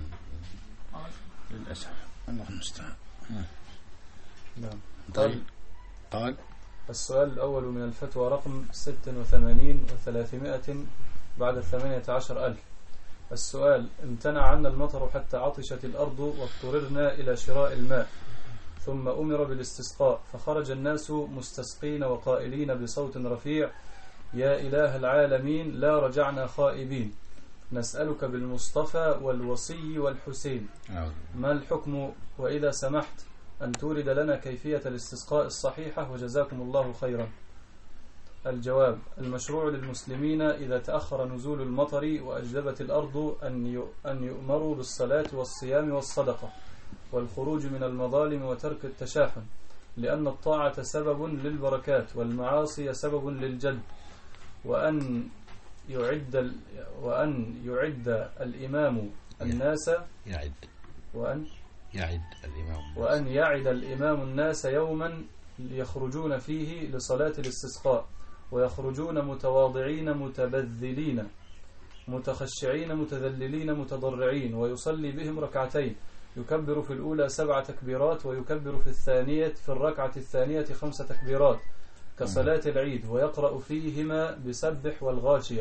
للأسف الله المستعان. نعم. طيب قال السؤال الأول من الفتوى رقم ست وثمانين وثلاثمائة بعد الثمانية عشر ألف. السؤال: امتنع عنا المطر حتى عطشت الأرض واضطررنا إلى شراء الماء، ثم أمر بالاستسقاء، فخرج الناس مستسقين وقائلين بصوت رفيع: يا إله العالمين لا رجعنا خائبين، نسألك بالمصطفى والوصي والحسين ما الحكم، وإذا سمحت أن تورد لنا كيفية الاستسقاء الصحيحة وجزاكم الله خيرا. الجواب: المشروع للمسلمين إذا تأخر نزول المطر وأجدبت الأرض أن يؤمروا بالصلاة والصيام والصدقة والخروج من المظالم وترك التشاحن، لأن الطاعة سبب للبركات والمعاصي سبب للجلب، وأن يعد وأن يعد الإمام الناس يعد وأن يعد الإمام وأن يعد الإمام الناس يوما يخرجون فيه لصلاة الاستسقاء، ويخرجون متواضعين متبذلين متخشعين متذللين متضرعين، ويصلي بهم ركعتين، يكبر في الأولى سبع تكبيرات ويكبر في الثانية في الركعة الثانية خمس تكبيرات كصلاة العيد، ويقرأ فيهما بسبح والغاشية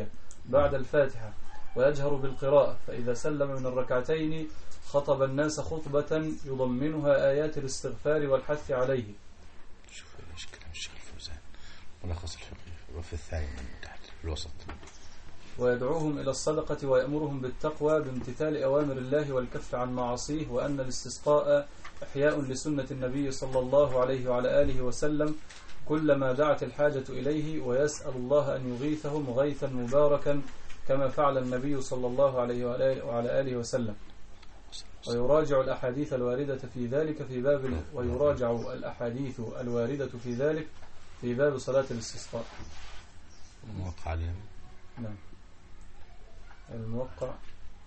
بعد الفاتحة ويجهر بالقراءة، فإذا سلم من الركعتين خطب الناس خطبة يضمنها آيات الاستغفار والحث عليه. شوف ايش كلام الشيخ الفوزان ملخص الفقه وفي الثاني من تحت في الوسط. ويدعوهم إلى الصدقة ويأمرهم بالتقوى بامتثال أوامر الله والكف عن معاصيه، وأن الاستسقاء إحياء لسنة النبي صلى الله عليه وعلى آله وسلم كلما دعت الحاجة إليه، ويسأل الله أن يغيثهم غيثا مباركا كما فعل النبي صلى الله عليه وعلى آله وسلم. ويراجع الأحاديث الواردة في ذلك في باب ويراجع الأحاديث الواردة في ذلك في باب صلاة الاستسقاء. الموقع عليهم. نعم. الموقع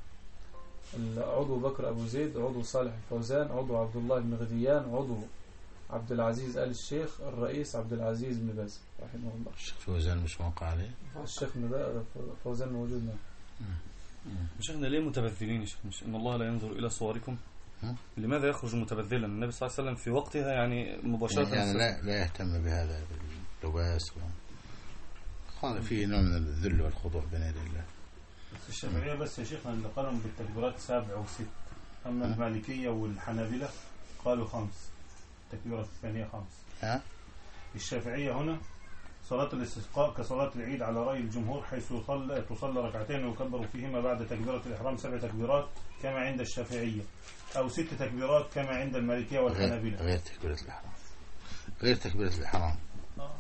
عضو بكر أبو زيد، عضو صالح الفوزان، عضو عبد الله بن غديان، عضو عبد العزيز آل الشيخ، الرئيس عبد العزيز بن باز رحمه الله. الشيخ فوزان مش موقع عليه؟ الشيخ فوزان موجود معه. شيخنا ليه متبذلين يا شيخ؟ مش إن الله لا ينظر إلى صوركم؟ لماذا يخرج متبذلا؟ النبي صلى الله عليه وسلم في وقتها يعني مباشرة يعني لا لا يهتم بهذا باللباس قال فيه نوع من الذل والخضوع بين يدي الله. الشافعية بس يا شيخنا اللي قالوا بالتكبيرات سبع وست، أما المالكية والحنابلة قالوا خمس، التكبيرات الثانية خمس. ها؟ الشافعية هنا صلاة الاستسقاء كصلاة العيد على رأي الجمهور، حيث تصلى تصلى ركعتين ويكبر فيهما بعد تكبيرة الإحرام سبع تكبيرات كما عند الشافعية، أو ست تكبيرات كما عند المالكية والحنابلة. غير, غير تكبيرة الإحرام. غير تكبيرة الإحرام. آه.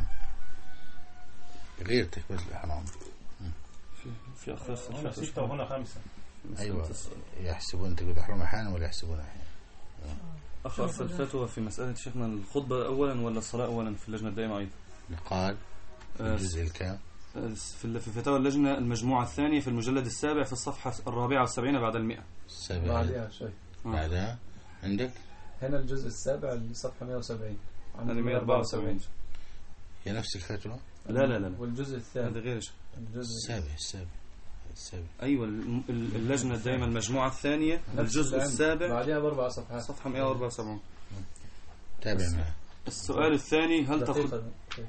غير تكبيرة الإحرام. في في أخص هنا ستة وهنا خمسة. أيوة يحسبون تكبيرة الإحرام أحيانا ولا يحسبون أحيانا. أخص الفتوى في مسألة شيخنا الخطبة أولا ولا الصلاة أولا في اللجنة الدائمة أيضا؟ قال في الجزء الكام؟ في فتاوى اللجنة المجموعة الثانية في المجلد السابع في الصفحة الرابعة والسبعين بعد المئة. السابع بعدها شيء. بعدها عندك؟ هنا الجزء السابع الصفحة مئة وسبعين. هذه مئة وأربعة وسبعين. هي نفس الفتوى؟ لا لا لا. والجزء الثاني هذا غير الجزء السابع السابع السابع. أيوة اللجنة الدائمة المجموعة الثانية الجزء السابع بعدها بأربع صفحات صفحة مئة وأربعة وسبعين. تابع معه. السؤال الثاني هل تخطب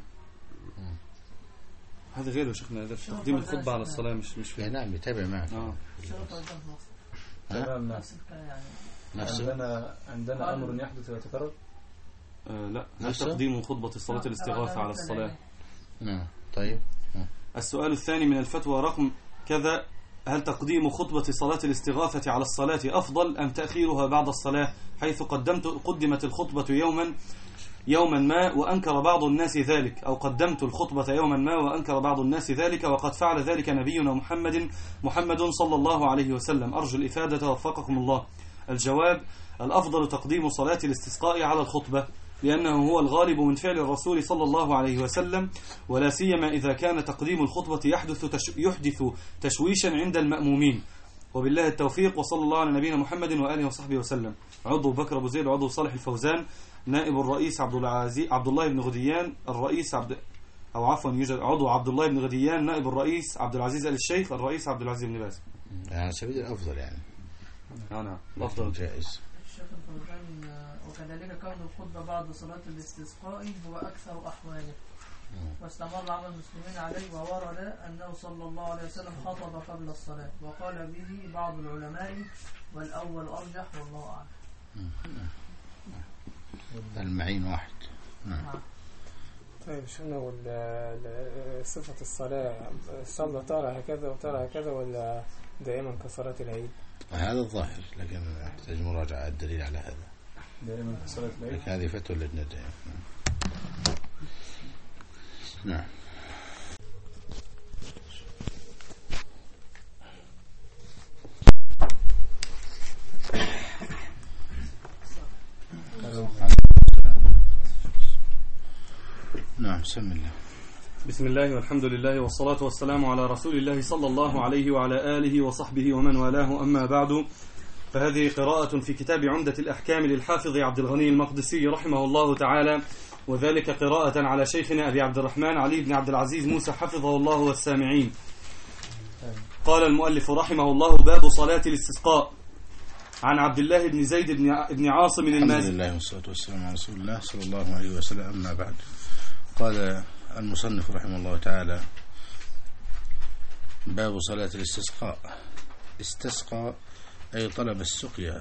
هذا غيره شيخنا؟ هذا تقديم الخطبة على الصلاة مش مش فيه. نعم يتابع معك. اه تمام. نفس عندنا عندنا أمر يحدث ويتكرر. آه لا. هل تقديم خطبة صلاة الاستغاثة على الصلاة؟ نعم. طيب. السؤال الثاني من الفتوى رقم كذا: هل تقديم خطبة صلاة الاستغاثة على الصلاة أفضل أم تأخيرها بعد الصلاة، حيث قدمت قدمت الخطبة يوما يوما ما وأنكر بعض الناس ذلك، أو قدمت الخطبة يوما ما وأنكر بعض الناس ذلك، وقد فعل ذلك نبينا محمد محمد صلى الله عليه وسلم؟ أرجو الإفادة وفقكم الله. الجواب: الأفضل تقديم صلاة الاستسقاء على الخطبة، لأنه هو الغالب من فعل الرسول صلى الله عليه وسلم، ولا سيما إذا كان تقديم الخطبة يحدث تش... يحدث تشويشا عند المأمومين. وبالله التوفيق، وصلى الله على نبينا محمد وآله وصحبه وسلم. عضو بكر أبو زيد، عضو صالح الفوزان، نائب الرئيس عبد العزيز عبد الله بن غديان، الرئيس عبد أو عفوا يوجد عضو عبد الله بن غديان، نائب الرئيس عبد العزيز آل الشيخ، الرئيس عبد العزيز بن باز. يعني سبيل الأفضل يعني. نعم الأفضل جائز. الشيخ الفوزان: وكذلك كون الخطبة بعد صلاة الاستسقاء هو أكثر أحواله، واستمر عمل المسلمين عليه، وورد أنه صلى الله عليه وسلم خطب قبل الصلاة، وقال به بعض العلماء، والأول أرجح والله أعلم. المعين واحد. نعم. طيب شنو صفة الصلاة؟ صلى ترى هكذا وترى هكذا ولا دائما كصلاة العيد؟ هذا الظاهر، لكن يحتاج مراجعة الدليل على هذا. دائما كصلاة العيد. لكن هذه فتوى اللجنة الدائمة. نعم. نعم. بسم الله. بسم الله والحمد لله والصلاة والسلام على رسول الله صلى الله عليه وعلى آله وصحبه ومن والاه، أما بعد، فهذه قراءة في كتاب عمدة الأحكام للحافظ عبد الغني المقدسي رحمه الله تعالى، وذلك قراءة على شيخنا أبي عبد الرحمن علي بن عبد العزيز موسى حفظه الله والسامعين. قال المؤلف رحمه الله: باب صلاة الاستسقاء. عن عبد الله بن زيد بن عاصم المازني. الحمد لله والصلاة والسلام على رسول الله صلى الله عليه وسلم، أما بعد. قال المصنف رحمه الله تعالى: باب صلاة الاستسقاء. استسقى أي طلب السقيا،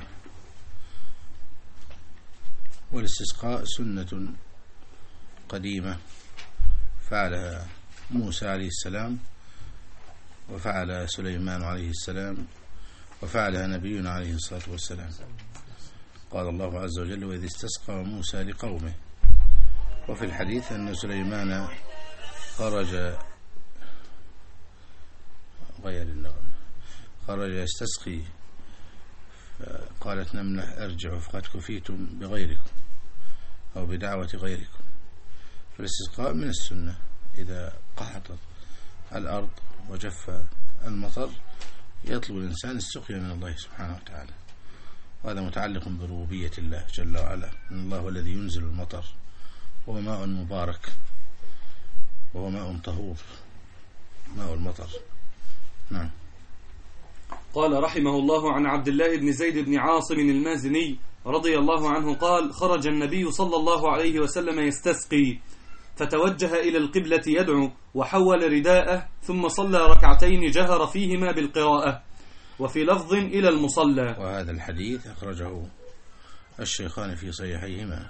والاستسقاء سنة قديمة فعلها موسى عليه السلام، وفعل سليمان عليه السلام، وفعلها نبينا عليه الصلاة والسلام. قال الله عز وجل: وإذ استسقى موسى لقومه. وفي الحديث أن سليمان خرج غير النغم خرج يستسقي، فقالت نملة: ارجعوا فقد كفيتم بغيركم أو بدعوة غيركم. فالاستسقاء من السنة، إذا قحطت الأرض وجف المطر يطلب الإنسان السقيا من الله سبحانه وتعالى، وهذا متعلق بربوبية الله جل وعلا، إن الله هو الذي ينزل المطر، وهو ماء مبارك، وهو ماء طهور، ماء المطر. نعم. قال رحمه الله عن عبد الله بن زيد بن عاصم المازني رضي الله عنه قال: خرج النبي صلى الله عليه وسلم يستسقي، فتوجه إلى القبلة يدعو، وحول رداءه، ثم صلى ركعتين جهر فيهما بالقراءة، وفي لفظ إلى المصلى. وهذا الحديث أخرجه الشيخان في صحيحيهما.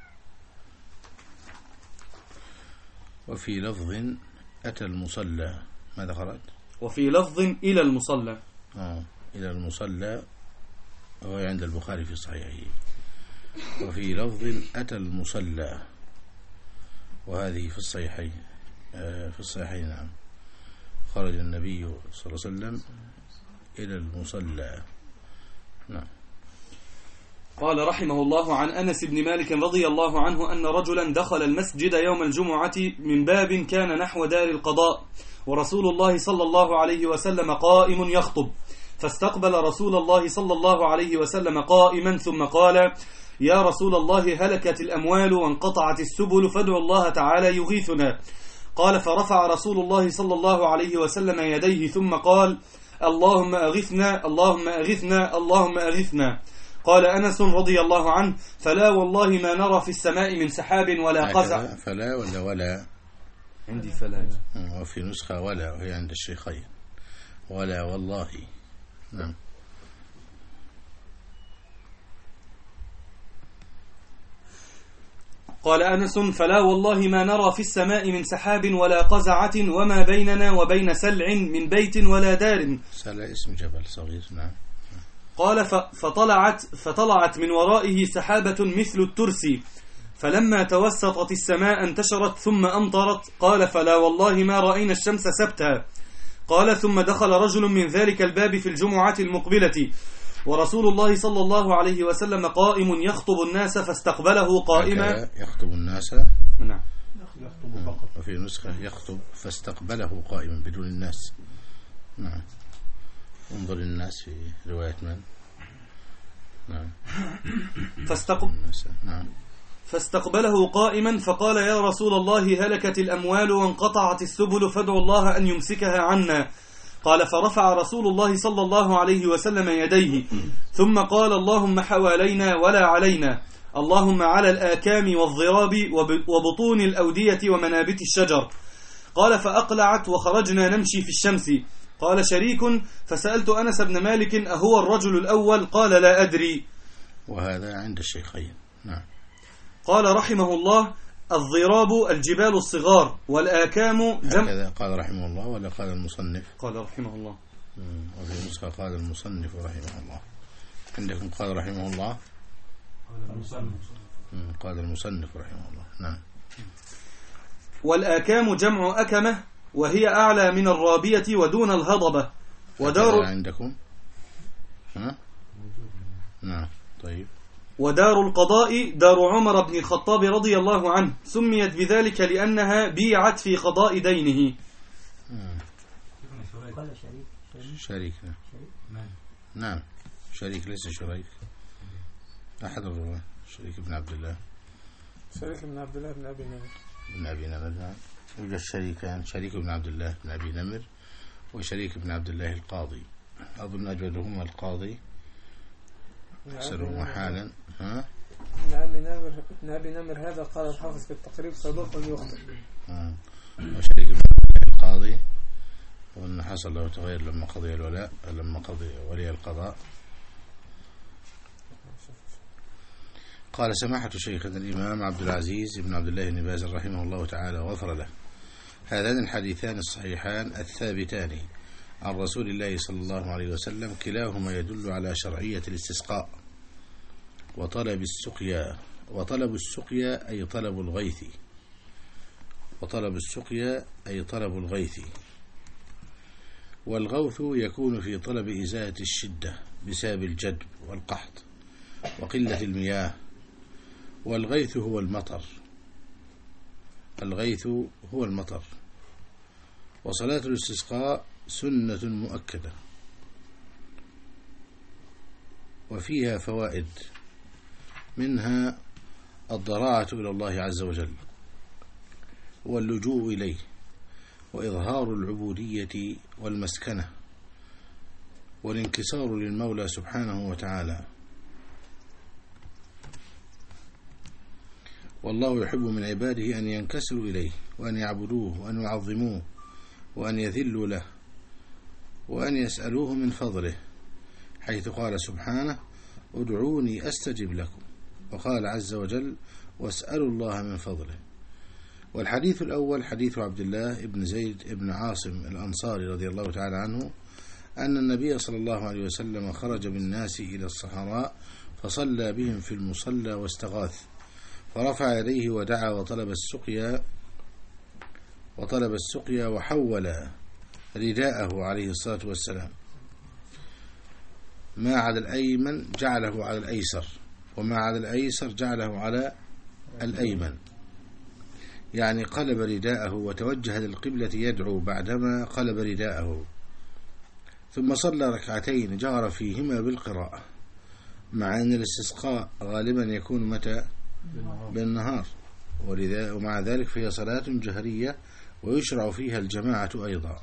وفي لفظ أتى المصلى. ماذا خرج؟ وفي لفظ إلى المصلى. آه إلى المصلى، وهو عند البخاري في صحيحه. وفي لفظ أتى المصلى، وهذه في الصحيحين. آه في الصحيحين نعم. خرج النبي صلى الله عليه وسلم إلى المصلى. نعم. قال رحمه الله عن أنس بن مالك رضي الله عنه أن رجلا دخل المسجد يوم الجمعة من باب كان نحو دار القضاء، ورسول الله صلى الله عليه وسلم قائم يخطب، فاستقبل رسول الله صلى الله عليه وسلم قائما، ثم قال: يا رسول الله، هلكت الأموال وانقطعت السبل، فادعوا الله تعالى يغيثنا. قال: فرفع رسول الله صلى الله عليه وسلم يديه، ثم قال: اللهم أغثنا، اللهم أغثنا، اللهم أغثنا. قال أنس رضي الله عنه: فلا والله ما نرى في السماء من سحاب ولا قزع. فلا ولا ولا عندي فلا، وفي نسخة ولا، وهي عند الشيخين. ولا والله. نعم. قال أنس: فلا والله ما نرى في السماء من سحاب ولا قزعة، وما بيننا وبين سلع من بيت ولا دار. سلع اسم جبل صغير. نعم. قال: فطلعت, فطلعت من ورائه سحابة مثل الترس، فلما توسطت السماء انتشرت ثم أمطرت. قال: فلا والله ما رأينا الشمس سبتها. قال: ثم دخل رجل من ذلك الباب في الجمعة المقبلة، ورسول الله صلى الله عليه وسلم قائم يخطب الناس، فاستقبله قائما. يخطب الناس. نعم. يخطب فقط. وفي نسخة يخطب فاستقبله قائما بدون الناس. نعم. انظر الناس في رواية من. نعم. فاستقب... نعم. فاستقبله قائما، فقال: يا رسول الله، هلكت الأموال وانقطعت السبل، فادعوا الله أن يمسكها عنا. قال: فرفع رسول الله صلى الله عليه وسلم يديه، ثم قال: اللهم حوالينا ولا علينا، اللهم على الآكام والضراب وبطون الأودية ومنابت الشجر. قال: فأقلعت وخرجنا نمشي في الشمس. قال شريك: فسألت أنس بن مالك: أهو الرجل الأول؟ قال: لا أدري. وهذا عند الشيخين. نعم. قال رحمه الله: الضراب الجبال الصغار، والآكام جمع. هكذا قال رحمه الله ولا قال المصنف؟ قال رحمه الله. وفي نسخة قال المصنف رحمه الله. عندكم قال رحمه الله؟ قال المصنف رحمه الله. نعم. والآكام جمع أكمة، وهي أعلى من الرابية ودون الهضبة. ودار عندكم؟ ها؟ نعم. طيب. ودار القضاء دار عمر بن الخطاب رضي الله عنه، سميت بذلك لأنها بيعت في قضاء دينه. شريك. نعم. شريك ليس شريك. أحد الرواة شريك بن عبد الله. شريك بن عبد الله بن أبي نمر. بن أبي نمر. نعم. يوجد شريكان، شريك بن عبد الله بن أبي نمر وشريك بن عبد الله القاضي. أظن أجودهما القاضي أكثرهما حالا. ها؟ ابن أبي نمر ابن أبي نمر هذا قال الحافظ في التقريب صدوق يخطئ. وشريك بن عبد الله القاضي وأن حصل له تغير لما قضي الولاء لما قضي ولي القضاء. قال سماحة شيخنا الإمام عبد العزيز بن عبد الله بن باز رحمه الله تعالى وغفر له: هذان الحديثان الصحيحان الثابتان عن رسول الله صلى الله عليه وسلم كلاهما يدل على شرعية الاستسقاء وطلب السقيا وطلب السقيا أي طلب الغيث وطلب السقيا أي طلب الغيث والغوث يكون في طلب إزالة الشدة بسبب الجدب والقحط وقلة المياه، والغيث هو المطر الغيث هو المطر وصلاة الاستسقاء سنة مؤكدة وفيها فوائد، منها الضراعة إلى الله عز وجل واللجوء إليه وإظهار العبودية والمسكنة والانكسار للمولى سبحانه وتعالى. والله يحب من عباده أن ينكسروا إليه وأن يعبدوه وأن يعظموه وأن يذلوا له وأن يسألوه من فضله، حيث قال سبحانه: ادعوني أستجب لكم، وقال عز وجل: واسألوا الله من فضله. والحديث الأول حديث عبد الله بن زيد بن عاصم الأنصاري رضي الله تعالى عنه أن النبي صلى الله عليه وسلم خرج بالناس إلى الصحراء فصلى بهم في المصلى واستغاث، فرفع يديه ودعا وطلب السقيا وطلب السقيا وحول رداءه عليه الصلاة والسلام، ما على الأيمن جعله على الأيسر وما على الأيسر جعله على الأيمن، يعني قلب رداءه وتوجه للقبلة يدعو بعدما قلب رداءه، ثم صلى ركعتين جهر فيهما بالقراءة، مع أن الاستسقاء غالبا يكون متى؟ بالنهار، ومع ذلك فهي صلاة جهرية ويشرع فيها الجماعة أيضا،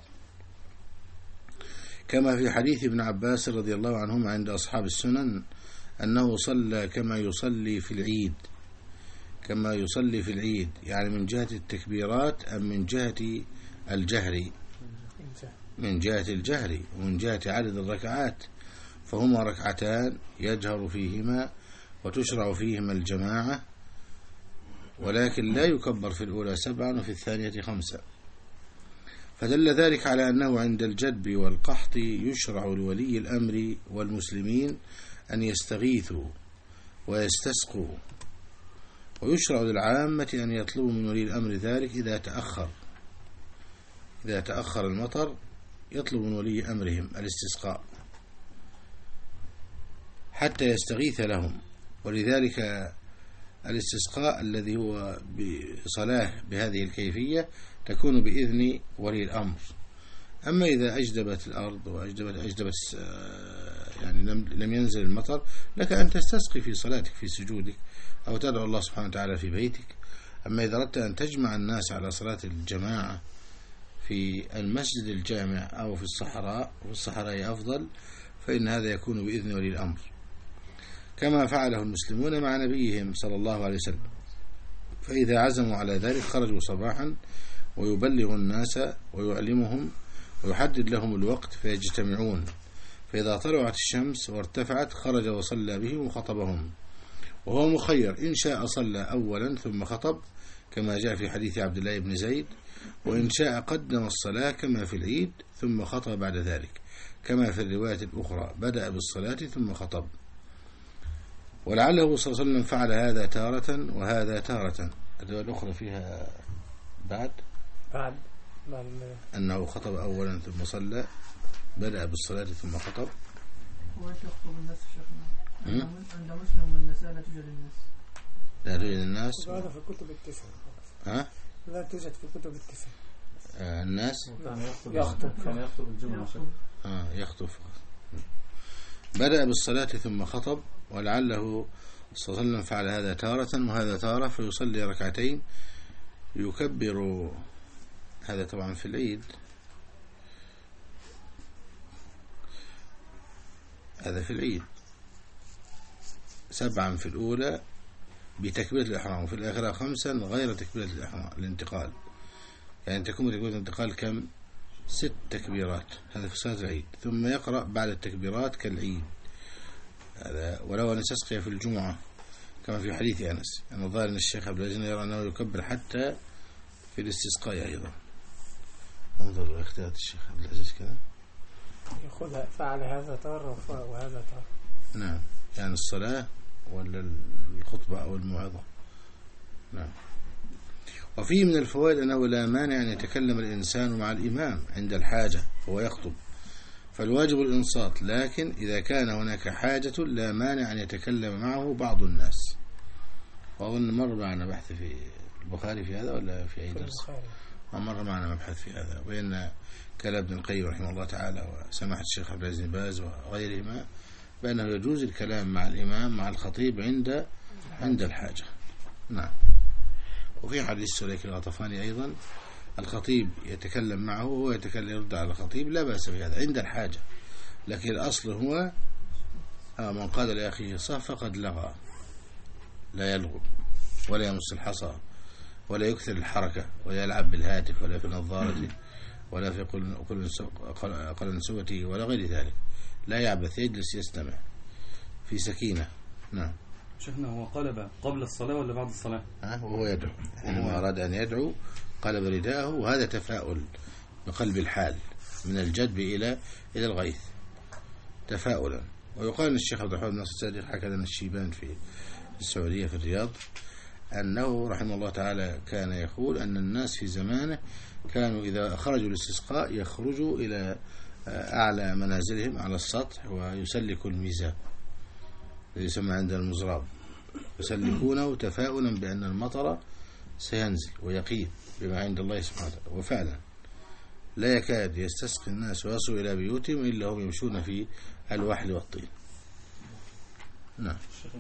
كما في حديث ابن عباس رضي الله عنهما عند أصحاب السنن أنه صلى كما يصلي في العيد كما يصلي في العيد يعني من جهة التكبيرات أم من جهة الجهر؟ من جهة الجهر ومن جهة عدد الركعات، فهما ركعتان يجهر فيهما وتشرع فيهما الجماعة، ولكن لا يكبر في الأولى سبعا وفي الثانية خمسة، فدل ذلك على أنه عند الجدب والقحط يشرع لولي الأمر والمسلمين أن يستغيثوا ويستسقوا، ويشرع للعامة أن يطلبوا من ولي الأمر ذلك إذا تأخر إذا تأخر المطر، يطلب من ولي أمرهم الاستسقاء حتى يستغيث لهم. ولذلك الاستسقاء الذي هو بصلاة بهذه الكيفية تكون بإذن ولي الأمر. أما إذا أجدبت الأرض وأجدبت أجدبت يعني لم لم ينزل المطر، لك أن تستسقي في صلاتك في سجودك أو تدعو الله سبحانه وتعالى في بيتك. أما إذا أردت أن تجمع الناس على صلاة الجماعة في المسجد الجامع أو في الصحراء، وفي الصحراء أفضل، فإن هذا يكون بإذن ولي الأمر، كما فعله المسلمون مع نبيهم صلى الله عليه وسلم. فإذا عزموا على ذلك خرجوا صباحا ويبلغ الناس ويعلمهم ويحدد لهم الوقت فيجتمعون، فإذا طلعت الشمس وارتفعت خرج وصلى بهم وخطبهم، وهو مخير، إن شاء صلى أولا ثم خطب كما جاء في حديث عبد الله بن زيد، وإن شاء قدم الصلاة كما في العيد ثم خطب بعد ذلك، كما في الرواية الأخرى بدأ بالصلاة ثم خطب. ولعله صلى الله عليه وسلم فعل هذا تارة وهذا تارة. الرواية الأخرى فيها بعد بعد أنه خطب أولا ثم صلى، بدأ بالصلاة ثم خطب. هو يخطب الناس شيخنا عند مسلم والنساء لا توجد الناس لا توجد الناس هذا في الكتب التسعة. ها؟ لا توجد في الكتب التسعة. آه الناس يخطب كان يخطب الجمعة آه يخطب فقط. بدأ بالصلاة ثم خطب، ولعله صلى الله عليه وسلم فعل هذا تارة وهذا تارة، فيصلي ركعتين يكبر، هذا طبعا في العيد، هذا في العيد سبعا في الأولى بتكبيرة الإحرام، وفي الآخرة خمسا غير تكبيرة الإحرام الانتقال، يعني تكون تكبيرة الانتقال كم؟ ست تكبيرات، هذا في صلاة العيد، ثم يقرأ بعد التكبيرات كالعيد، هذا ولو أن يستسقي في الجمعة كما في حديث أنس، أن الظاهر أن الشيخ عبد العزيز يرى أنه يكبر حتى في الاستسقاء أيضا. انظر اختيارات الشيخ عبد العزيز كذا، يأخذ فعل هذا تارة وهذا تارة. نعم، يعني الصلاة ولا الخطبة أو الموعظة. نعم. وفيه من الفوائد أنه لا مانع أن يتكلم الإنسان مع الإمام عند الحاجة وهو يخطب، فالواجب الإنصات، لكن إذا كان هناك حاجة لا مانع أن يتكلم معه بعض الناس. وأظن مر معنا بحث في البخاري في هذا ولا في أي درس؟ مر معنا مبحث في هذا، وإن كلام ابن القيم رحمه الله تعالى وسماحة الشيخ عبد العزيز بن باز وغيرهما بأنه يجوز الكلام مع الإمام مع الخطيب عند عند الحاجة. نعم. وفي حديث سليك الغطفاني أيضا الخطيب يتكلم معه وهو يتكلم يرد على الخطيب، لا بأس بهذا عند الحاجة، لكن الأصل هو من قال لأخيه صح فقد لغى، لا يلغو ولا يمس الحصى ولا يكثر الحركة ولا يلعب بالهاتف ولا في نظارته ولا في قلنسوته ولا غير ذلك، لا يعبث، يجلس يستمع في سكينة. نعم. شيخنا هو قلب قبل الصلاة ولا بعد الصلاة؟ ها وهو يدعو، حينما أراد أن يدعو قلب رداءه، وهذا تفاؤل بقلب الحال من الجدب إلى إلى الغيث تفاؤلا. ويقال أن الشيخ عبد الرحمن ناصر الصادق حكى لنا الشيبان في السعودية في الرياض أنه رحمه الله تعالى كان يقول أن الناس في زمانه كانوا إذا خرجوا للاستسقاء يخرجوا إلى أعلى منازلهم على السطح ويسلكوا الميزاب الذي يسمى عند المزراب، يسلكونه تفاؤلا بأن المطر سينزل ويقين بما عند الله سبحانه وتعالى. وفعلا لا يكاد يستسقي الناس ويصلوا إلى بيوتهم إلا هم يمشون في الوحل والطين. نعم.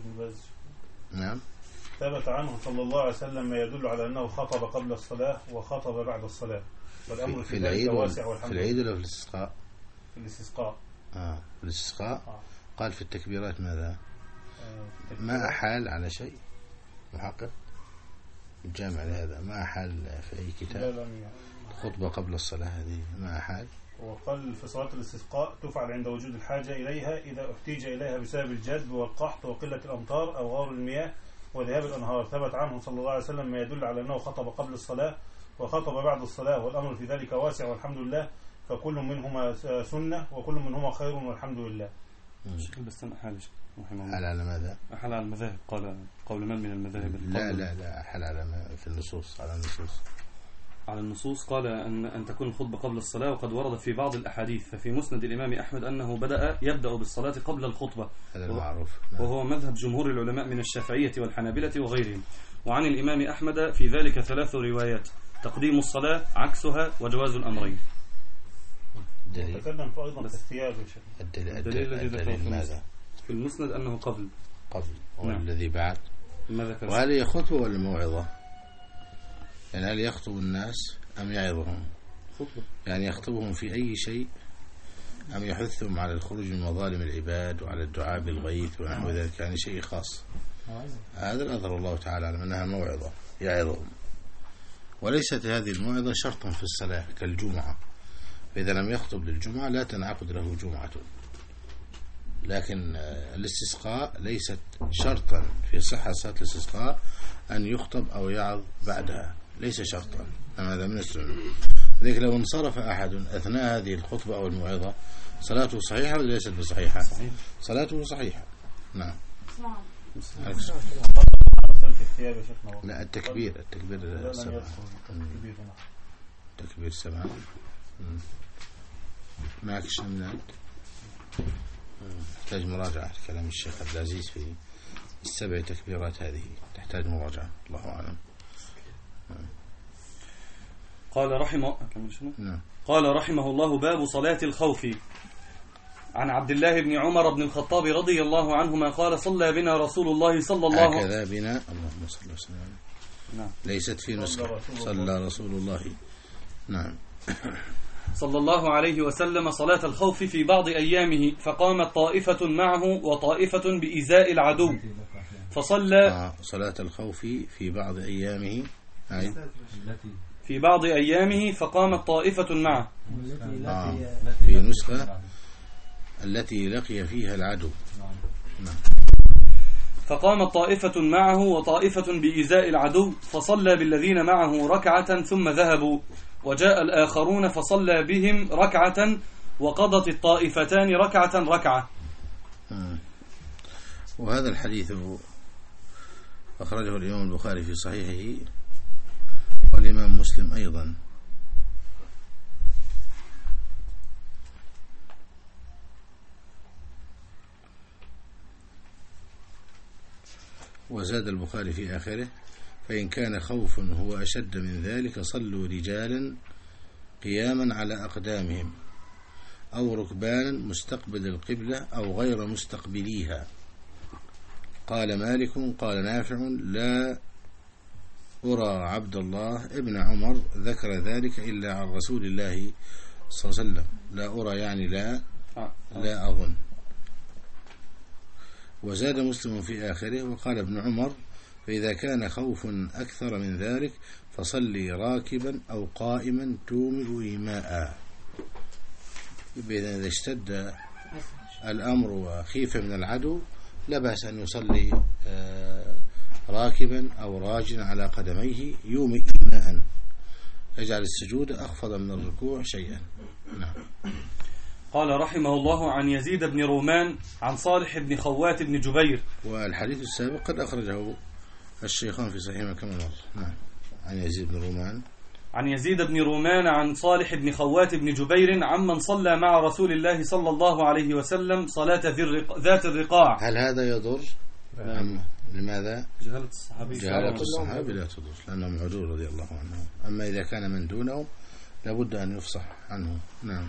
نعم. ثبت عنه صلى الله عليه وسلم ما يدل على أنه خطب قبل الصلاة وخطب بعد الصلاة، والأمر في, في العيد واسع والحمد في العيد ولا في الاستسقاء؟ في الاستسقاء. آه في الاستسقاء. آه. قال في التكبيرات ماذا؟ آه ما أحال على شيء محقق الجامع لهذا، ما أحال في أي كتاب خطبة قبل الصلاة هذه ما أحال. وقال في صلاة الاستسقاء تفعل عند وجود الحاجة إليها إذا احتيج إليها بسبب الجدب والقحط وقلة الأمطار أو غار المياه وذهاب الأنهار. ثبت عنه صلى الله عليه وسلم ما يدل على أنه خطب قبل الصلاة وخطب بعد الصلاة، والأمر في ذلك واسع والحمد لله، فكل منهما سنة وكل منهما خير والحمد لله. شكل بس أحال رحمه الله. أحال على ماذا؟ أحال على المذاهب، قال قول من من المذاهب؟ لا لا لا أحال على ما في النصوص، على النصوص على النصوص قال أن أن تكون الخطبة قبل الصلاة، وقد ورد في بعض الأحاديث. ففي مسند الإمام أحمد أنه بدأ يبدأ بالصلاة قبل الخطبة، هذا المعروف، وهو مذهب جمهور العلماء من الشافعية والحنابلة وغيرهم. وعن الإمام أحمد في ذلك ثلاث روايات: تقديم الصلاة، عكسها، وجواز الأمرين. الدليل تكلم في أيضا الثياب. الدليل, الدليل, الدليل, الدليل ماذا؟ في المسند أنه قبل قبل نعم. والذي بعد. وهل هي خطبة ولا موعظة؟ يعني هل يخطب الناس أم يعظهم؟ خطبة. يعني يخطبهم في أي شيء أم يحثهم على الخروج من مظالم العباد وعلى الدعاء بالغيث ونحو ذلك، يعني شيء خاص. هذا الأظهر الله تعالى على أنها موعظة يعظهم، وليست هذه الموعظة شرطا في الصلاة كالجمعة، فإذا لم يخطب للجمعة لا تنعقد له جمعة. لكن الاستسقاء ليست شرطا في صحة صلاة الاستسقاء أن يخطب أو يعظ بعدها، ليس شرطا، هذا من السنة. لكن لو انصرف أحد أثناء هذه الخطبة أو الموعظة صلاته صحيحة ولا ليست بصحيحة؟ صحيح. صلاته صحيحة. نعم. لا التكبير التكبير سبعة التكبير سبعة معك شملات، تحتاج مراجعة كلام الشيخ عبد العزيز في السبع تكبيرات هذه، تحتاج مراجعة، الله أعلم. قال رحمه نعم. قال رحمه الله: باب صلاة الخوف. عن عبد الله بن عمر بن الخطاب رضي الله عنهما قال: صلى بنا رسول الله صلى الله عليه وسلم. هكذا بنا، اللهم صل وسلم. نعم. ليست في نسخة صلى رسول الله. نعم. صلى الله عليه وسلم صلاة الخوف في بعض أيامه، فقامت طائفة معه وطائفة بإزاء العدو فصلى. آه صلاة الخوف في بعض أيامه أي في بعض أيامه فقامت طائفة معه. آه. في نسخة التي لقي فيها العدو. نعم. فقامت طائفة معه وطائفة بإزاء العدو فصلى بالذين معه ركعة ثم ذهبوا، وجاء الآخرون فصلى بهم ركعة وقضت الطائفتان ركعة ركعة. وهذا الحديث أخرجه الإمام البخاري في صحيحه والإمام مسلم أيضا. وزاد البخاري في آخره: فإن كان خوف هو أشد من ذلك صلوا رجالا قياما على أقدامهم أو ركبانا مستقبل القبلة أو غير مستقبليها. قال مالك قال نافع: لا أرى عبد الله ابن عمر ذكر ذلك إلا عن رسول الله صلى الله عليه وسلم. لا أرى يعني لا لا أظن. وزاد مسلم في آخره: وقال ابن عمر: فإذا كان خوف أكثر من ذلك فصلي راكبا أو قائما تومئ إيماء. إذا اشتد الأمر وخيف من العدو لا بأس أن يصلي راكبا أو راجلا على قدميه يومئ إيماء، يجعل السجود أخفض من الركوع شيئا. نعم. قال رحمه الله: عن يزيد بن رومان عن صالح بن خوات بن جبير. والحديث السابق قد أخرجه الشيخان في صحيحهما كما مر. نعم. عن يزيد بن رومان عن يزيد بن رومان عن صالح بن خوات بن جبير عمن صلى مع رسول الله صلى الله عليه وسلم صلاة ذات الرقاع. هل هذا يضر؟ نعم. لماذا؟ جهالة الصحابي جهالة الصحابي لا تضر لأنهم عدول رضي الله عنهم. أما إذا كان من دونه لابد أن يفصح عنه. نعم.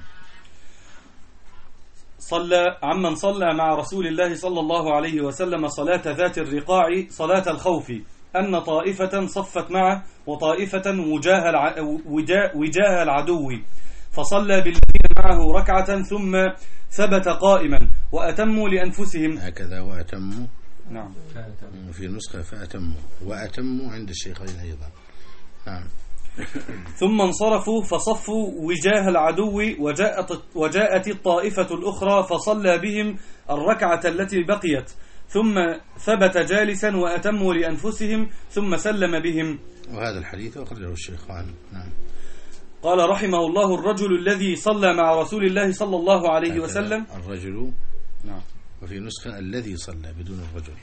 صلى عمن صلى مع رسول الله صلى الله عليه وسلم صلاة ذات الرقاع صلاة الخوف أن طائفة صفت معه وطائفة وجاه الع... وجاه العدو، فصلى بالذين معه ركعة ثم ثبت قائما وأتموا لأنفسهم. هكذا وأتموا. نعم. في النسخة فأتموا وأتموا عند الشيخين أيضا. نعم. ثم انصرفوا فصفوا وجاه العدو وجاءت, وجاءت الطائفة الأخرى فصلى بهم الركعة التي بقيت ثم ثبت جالسا وأتموا لأنفسهم ثم سلم بهم. وهذا الحديث أخرجه الشيخان. نعم. قال رحمه الله: الرجل الذي صلى مع رسول الله صلى الله عليه وسلم. الرجل. نعم. وفي نسخة الذي صلى بدون الرجل.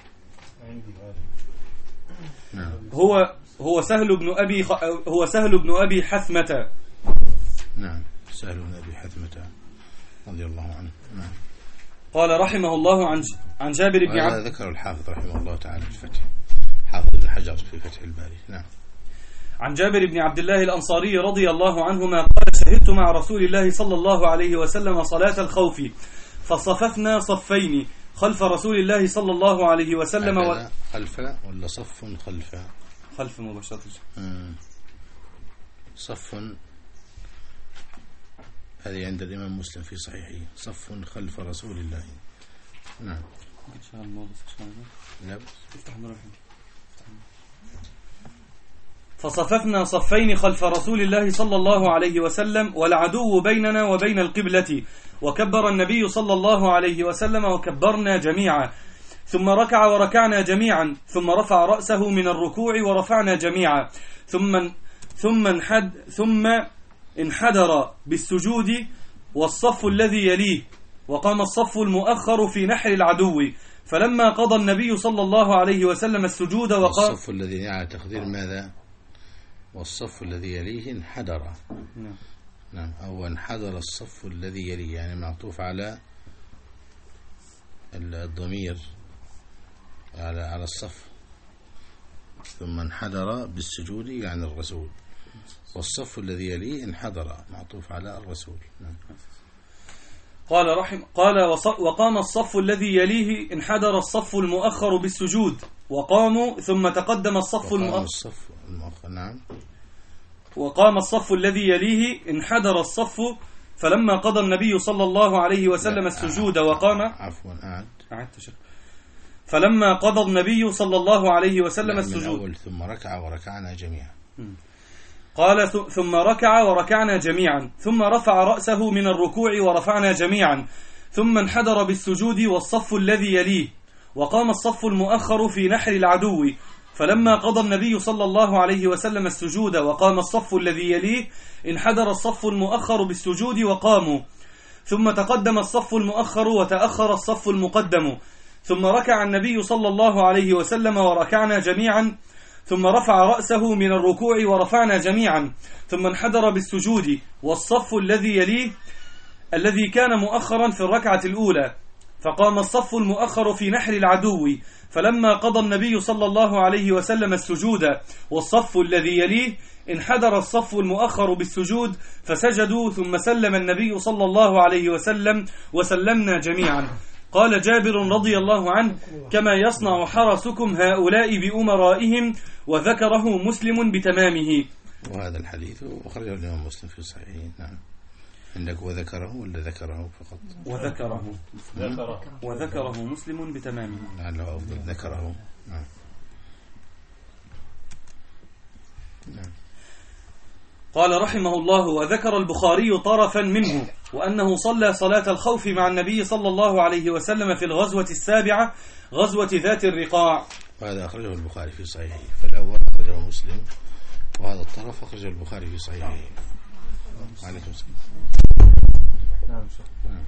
نعم. هو هو سهل بن أبي خ... هو سهل بن أبي حثمة. نعم. سهل بن أبي حثمة رضي الله عنه. نعم. قال رحمه الله عن عن جابر بن عبد. هذا ذكر الحافظ رحمه الله تعالى في الفتح، حافظ ابن حجر في فتح الباري. نعم. عن جابر بن عبد الله الأنصاري رضي الله عنهما قال: شهدت مع رسول الله صلى الله عليه وسلم صلاة الخوف فصففنا صفين خلف رسول الله صلى الله عليه وسلم. و... خلف ولا صف خلف؟ خلف مباشرة. صف هذه عند الإمام مسلم في صحيحه، صف خلف رسول الله. نعم. لا فصففنا صفين خلف رسول الله صلى الله عليه وسلم والعدو بيننا وبين القبلة، وكبر النبي صلى الله عليه وسلم وكبرنا جميعا، ثم ركع وركعنا جميعا، ثم رفع رأسه من الركوع ورفعنا جميعا، ثم ثم انحد ثم انحدر بالسجود والصف الذي يليه، وقام الصف المؤخر في نحر العدو، فلما قضى النبي صلى الله عليه وسلم السجود وقام. الصف الذي على تقدير ماذا؟ والصف الذي يليه انحدر. نعم. نعم. أو انحدر الصف الذي يليه، يعني معطوف على الضمير على على الصف. ثم انحدر بالسجود يعني الرسول، والصف الذي يليه انحدر معطوف على الرسول. نعم. قال رحم قال وقام الصف الذي يليه انحدر الصف المؤخر بالسجود وقاموا، ثم تقدم الصف المؤخر الصف المؤخر. نعم. وقام الصف الذي يليه انحدر الصف، فلما قضى النبي صلى الله عليه وسلم السجود وقام. عفوا أعد أعدت شك. فلما قضى النبي صلى الله عليه وسلم السجود. من أول ثم ركع وركعنا جميعا. قال ثم ركع وركعنا جميعا ثم رفع رأسه من الركوع ورفعنا جميعا ثم انحدر بالسجود والصف الذي يليه وقام الصف المؤخر في نحر العدو فلما قضى النبي صلى الله عليه وسلم السجود وقام الصف الذي يليه انحدر الصف المؤخر بالسجود وقاموا ثم تقدم الصف المؤخر وتأخر الصف المقدم ثم ركع النبي صلى الله عليه وسلم وركعنا جميعا ثم رفع رأسه من الركوع ورفعنا جميعا ثم انحدر بالسجود والصف الذي يليه الذي كان مؤخرا في الركعة الأولى فقام الصف المؤخر في نحر العدو فلما قضى النبي صلى الله عليه وسلم السجود والصف الذي يليه انحدر الصف المؤخر بالسجود فسجدوا ثم سلم النبي صلى الله عليه وسلم وسلمنا جميعا. قال جابر رضي الله عنه كما يصنع حرسكم هؤلاء بأمرائهم وذكره مسلم بتمامه. وهذا الحديث أخرجه الإمام مسلم في صحيحه. نعم عندك وذكره ولا ذكره فقط؟ وذكره ذكره وذكره مسلم بتمامه لعله أفضل ذكره. نعم. نعم. قال رحمه الله وذكر البخاري طرفا منه وأنه صلى صلاة الخوف مع النبي صلى الله عليه وسلم في الغزوة السابعة غزوة ذات الرقاع. وهذا أخرجه البخاري في صحيحه. فالأول أخرجه مسلم وهذا الطرف أخرجه البخاري في صحيحه. عليكم السلام. نعم شيخ. نعم.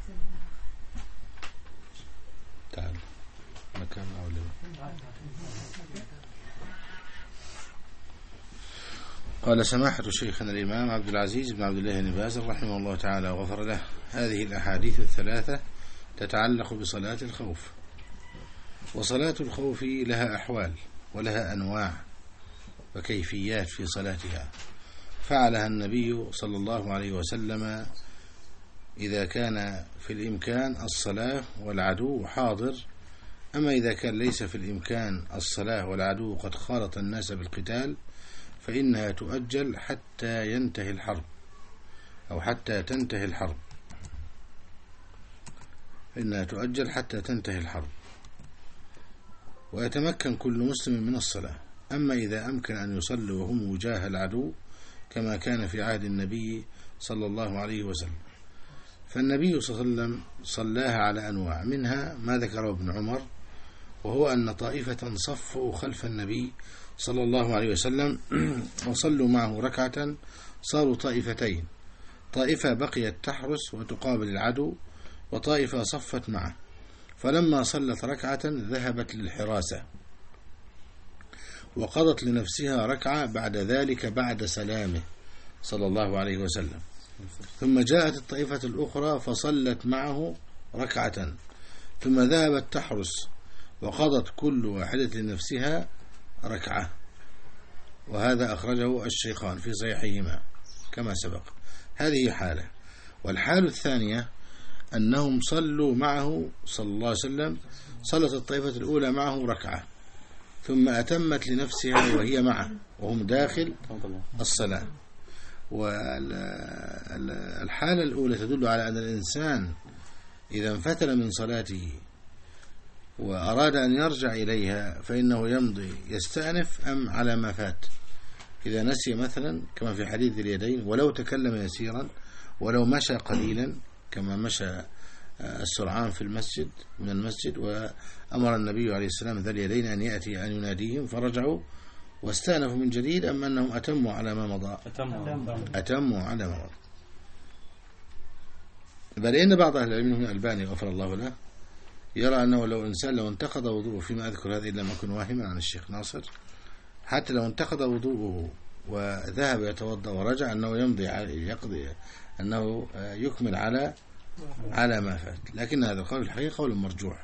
تعال مكان أولي. قال سماحة شيخنا الإمام عبد العزيز بن عبد الله بن باز رحمه الله تعالى وغفر له هذه الأحاديث الثلاثة تتعلق بصلاة الخوف. وصلاة الخوف لها أحوال ولها أنواع وكيفيات في صلاتها فعلها النبي صلى الله عليه وسلم إذا كان في الإمكان الصلاة والعدو حاضر. أما إذا كان ليس في الإمكان الصلاة والعدو قد خالط الناس بالقتال فإنها تؤجل حتى ينتهي الحرب أو حتى تنتهي الحرب فإنها تؤجل حتى تنتهي الحرب ويتمكن كل مسلم من الصلاة. أما إذا أمكن أن يصلوا وهم وجاه العدو كما كان في عهد النبي صلى الله عليه وسلم فالنبي صلى الله عليه وسلم صلاها على أنواع منها ما ذكره ابن عمر وهو أن طائفة صفوا خلف النبي صلى الله عليه وسلم وصلوا معه ركعة صاروا طائفتين طائفة بقيت تحرس وتقابل العدو وطائفة صفت معه فلما صلت ركعة ذهبت للحراسة وقضت لنفسها ركعة بعد ذلك بعد سلامه صلى الله عليه وسلم ثم جاءت الطائفة الأخرى فصلت معه ركعة ثم ذهبت تحرس وقضت كل واحدة لنفسها ركعة. وهذا أخرجه الشيخان في صحيحهما كما سبق. هذه حالة. والحالة الثانية أنهم صلوا معه صلى الله عليه وسلم صلت الطائفة الأولى معه ركعة ثم أتمت لنفسها وهي معه وهم داخل الصلاة. والحالة الأولى تدل على أن الإنسان إذا انفتل من صلاته وأراد أن يرجع إليها فإنه يمضي يستأنف أم على ما فات. إذا نسي مثلا كما في حديث اليدين ولو تكلم يسيرا ولو مشى قليلا كما مشى السرعان في المسجد من المسجد وأمر النبي عليه السلام ذا اليدين أن يأتي أن يناديهم فرجعوا واستأنفوا من جديد أما أنهم أتموا على ما مضى أتموا على ما مضى. بل إن بعض أهل العلم من الألباني غفر الله له يرى أنه لو إنسان لو انتقض وضوءه فيما أذكر هذه لم أكن واهما عن الشيخ ناصر حتى لو انتقض وضوءه وذهب يتوضأ ورجع أنه يمضي يقضي أنه يكمل على على ما فات. لكن هذا القول الحقيقة قول مرجوح.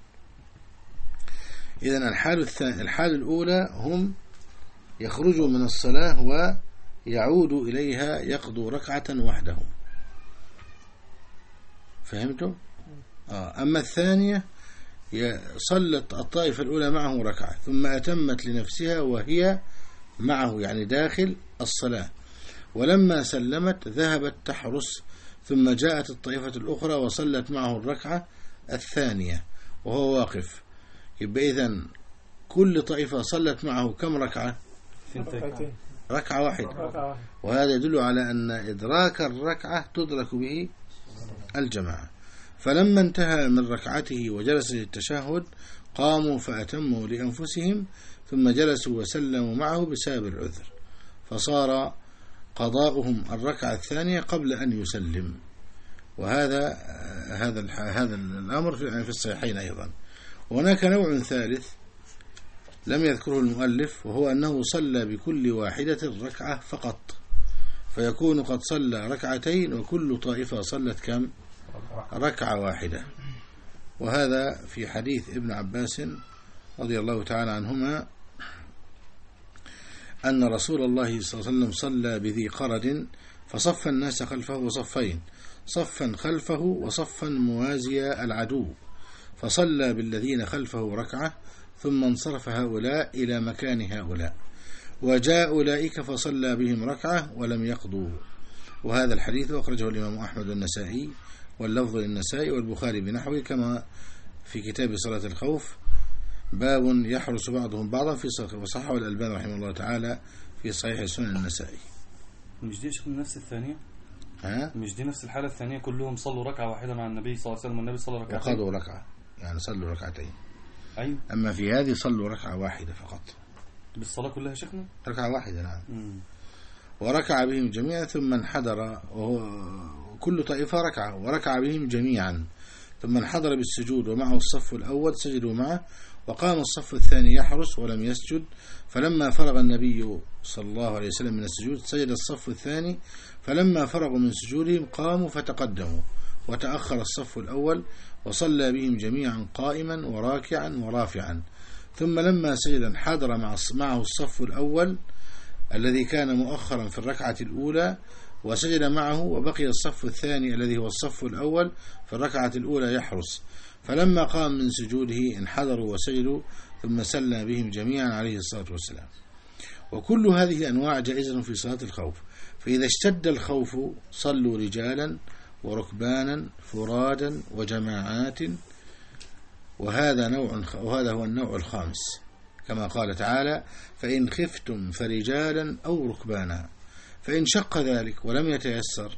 إذن الحال الثانية الحال الأولى هم يخرجوا من الصلاة ويعودوا إليها يقضوا ركعة وحدهم. فهمتم؟ آه. أما الثانية صلت الطائفة الأولى معه ركعة ثم أتمت لنفسها وهي معه يعني داخل الصلاة ولما سلمت ذهبت تحرس ثم جاءت الطائفة الأخرى وصلت معه الركعة الثانية وهو واقف. يبقى إذن كل طائفة صلت معه كم ركعة؟ ركعة واحدة، ركعة واحدة. وهذا يدل على أن إدراك الركعة تدرك به الجماعة. فلما انتهى من ركعته وجلس للتشهد قاموا فأتموا لأنفسهم ثم جلسوا وسلموا معه بسبب العذر، فصار قضاؤهم الركعة الثانية قبل أن يسلم. وهذا هذا هذا الأمر في الصحيحين أيضا. وهناك نوع ثالث لم يذكره المؤلف، وهو أنه صلى بكل واحدة ركعة فقط، فيكون قد صلى ركعتين وكل طائفة صلت كم؟ ركعة واحدة. وهذا في حديث ابن عباس رضي الله تعالى عنهما أن رسول الله صلى الله عليه وسلم صلى بذي قرد فصف الناس خلفه صفين، صفا خلفه وصفا موازي العدو، فصلى بالذين خلفه ركعة ثم انصرف هؤلاء إلى مكان هؤلاء، وجاء أولئك فصلى بهم ركعة ولم يقضوا. وهذا الحديث أخرجه الإمام أحمد والنسائي، واللفظ للنسائي والبخاري بنحوه، كما في كتاب صلاة الخوف باب يحرس بعضهم بعضا في صحيح، وصححه الألباني رحمه الله تعالى في صحيح سنن النسائي. مش دي شكل نفس الثانية؟ ها؟ مش دي نفس الحالة الثانية كلهم صلوا ركعة واحدة مع النبي صلى الله عليه وسلم والنبي صلى ركعتين وقضوا ركعة، يعني صلوا ركعتين. أيوة. أما في هذه صلوا ركعة واحدة فقط. بالصلاة كلها شيخنا؟ ركعة واحدة نعم. مم. وركع بهم جميعا ثم انحدر، وهو كل طائفة ركعة، وركع بهم جميعا ثم انحدر بالسجود ومعه الصف الأول سجدوا معه، وقام الصف الثاني يحرس ولم يسجد، فلما فرغ النبي صلى الله عليه وسلم من السجود سجد الصف الثاني، فلما فرغوا من سجودهم قاموا فتقدموا، وتأخر الصف الأول وصلى بهم جميعا قائما وراكعا ورافعا، ثم لما سجد انحدر معه الصف الأول الذي كان مؤخرا في الركعة الأولى وسجد معه، وبقي الصف الثاني الذي هو الصف الأول في الركعة الأولى يحرس، فلما قام من سجوده انحدروا وسجدوا ثم سلم بهم جميعا عليه الصلاة والسلام. وكل هذه الأنواع جائزة في صلاة الخوف، فإذا اشتد الخوف صلوا رجالا وركبانا فرادا وجماعات، وهذا نوع وهذا هو النوع الخامس، كما قال تعالى فإن خفتم فرجالا أو ركبانا. فإن شق ذلك ولم يتيسر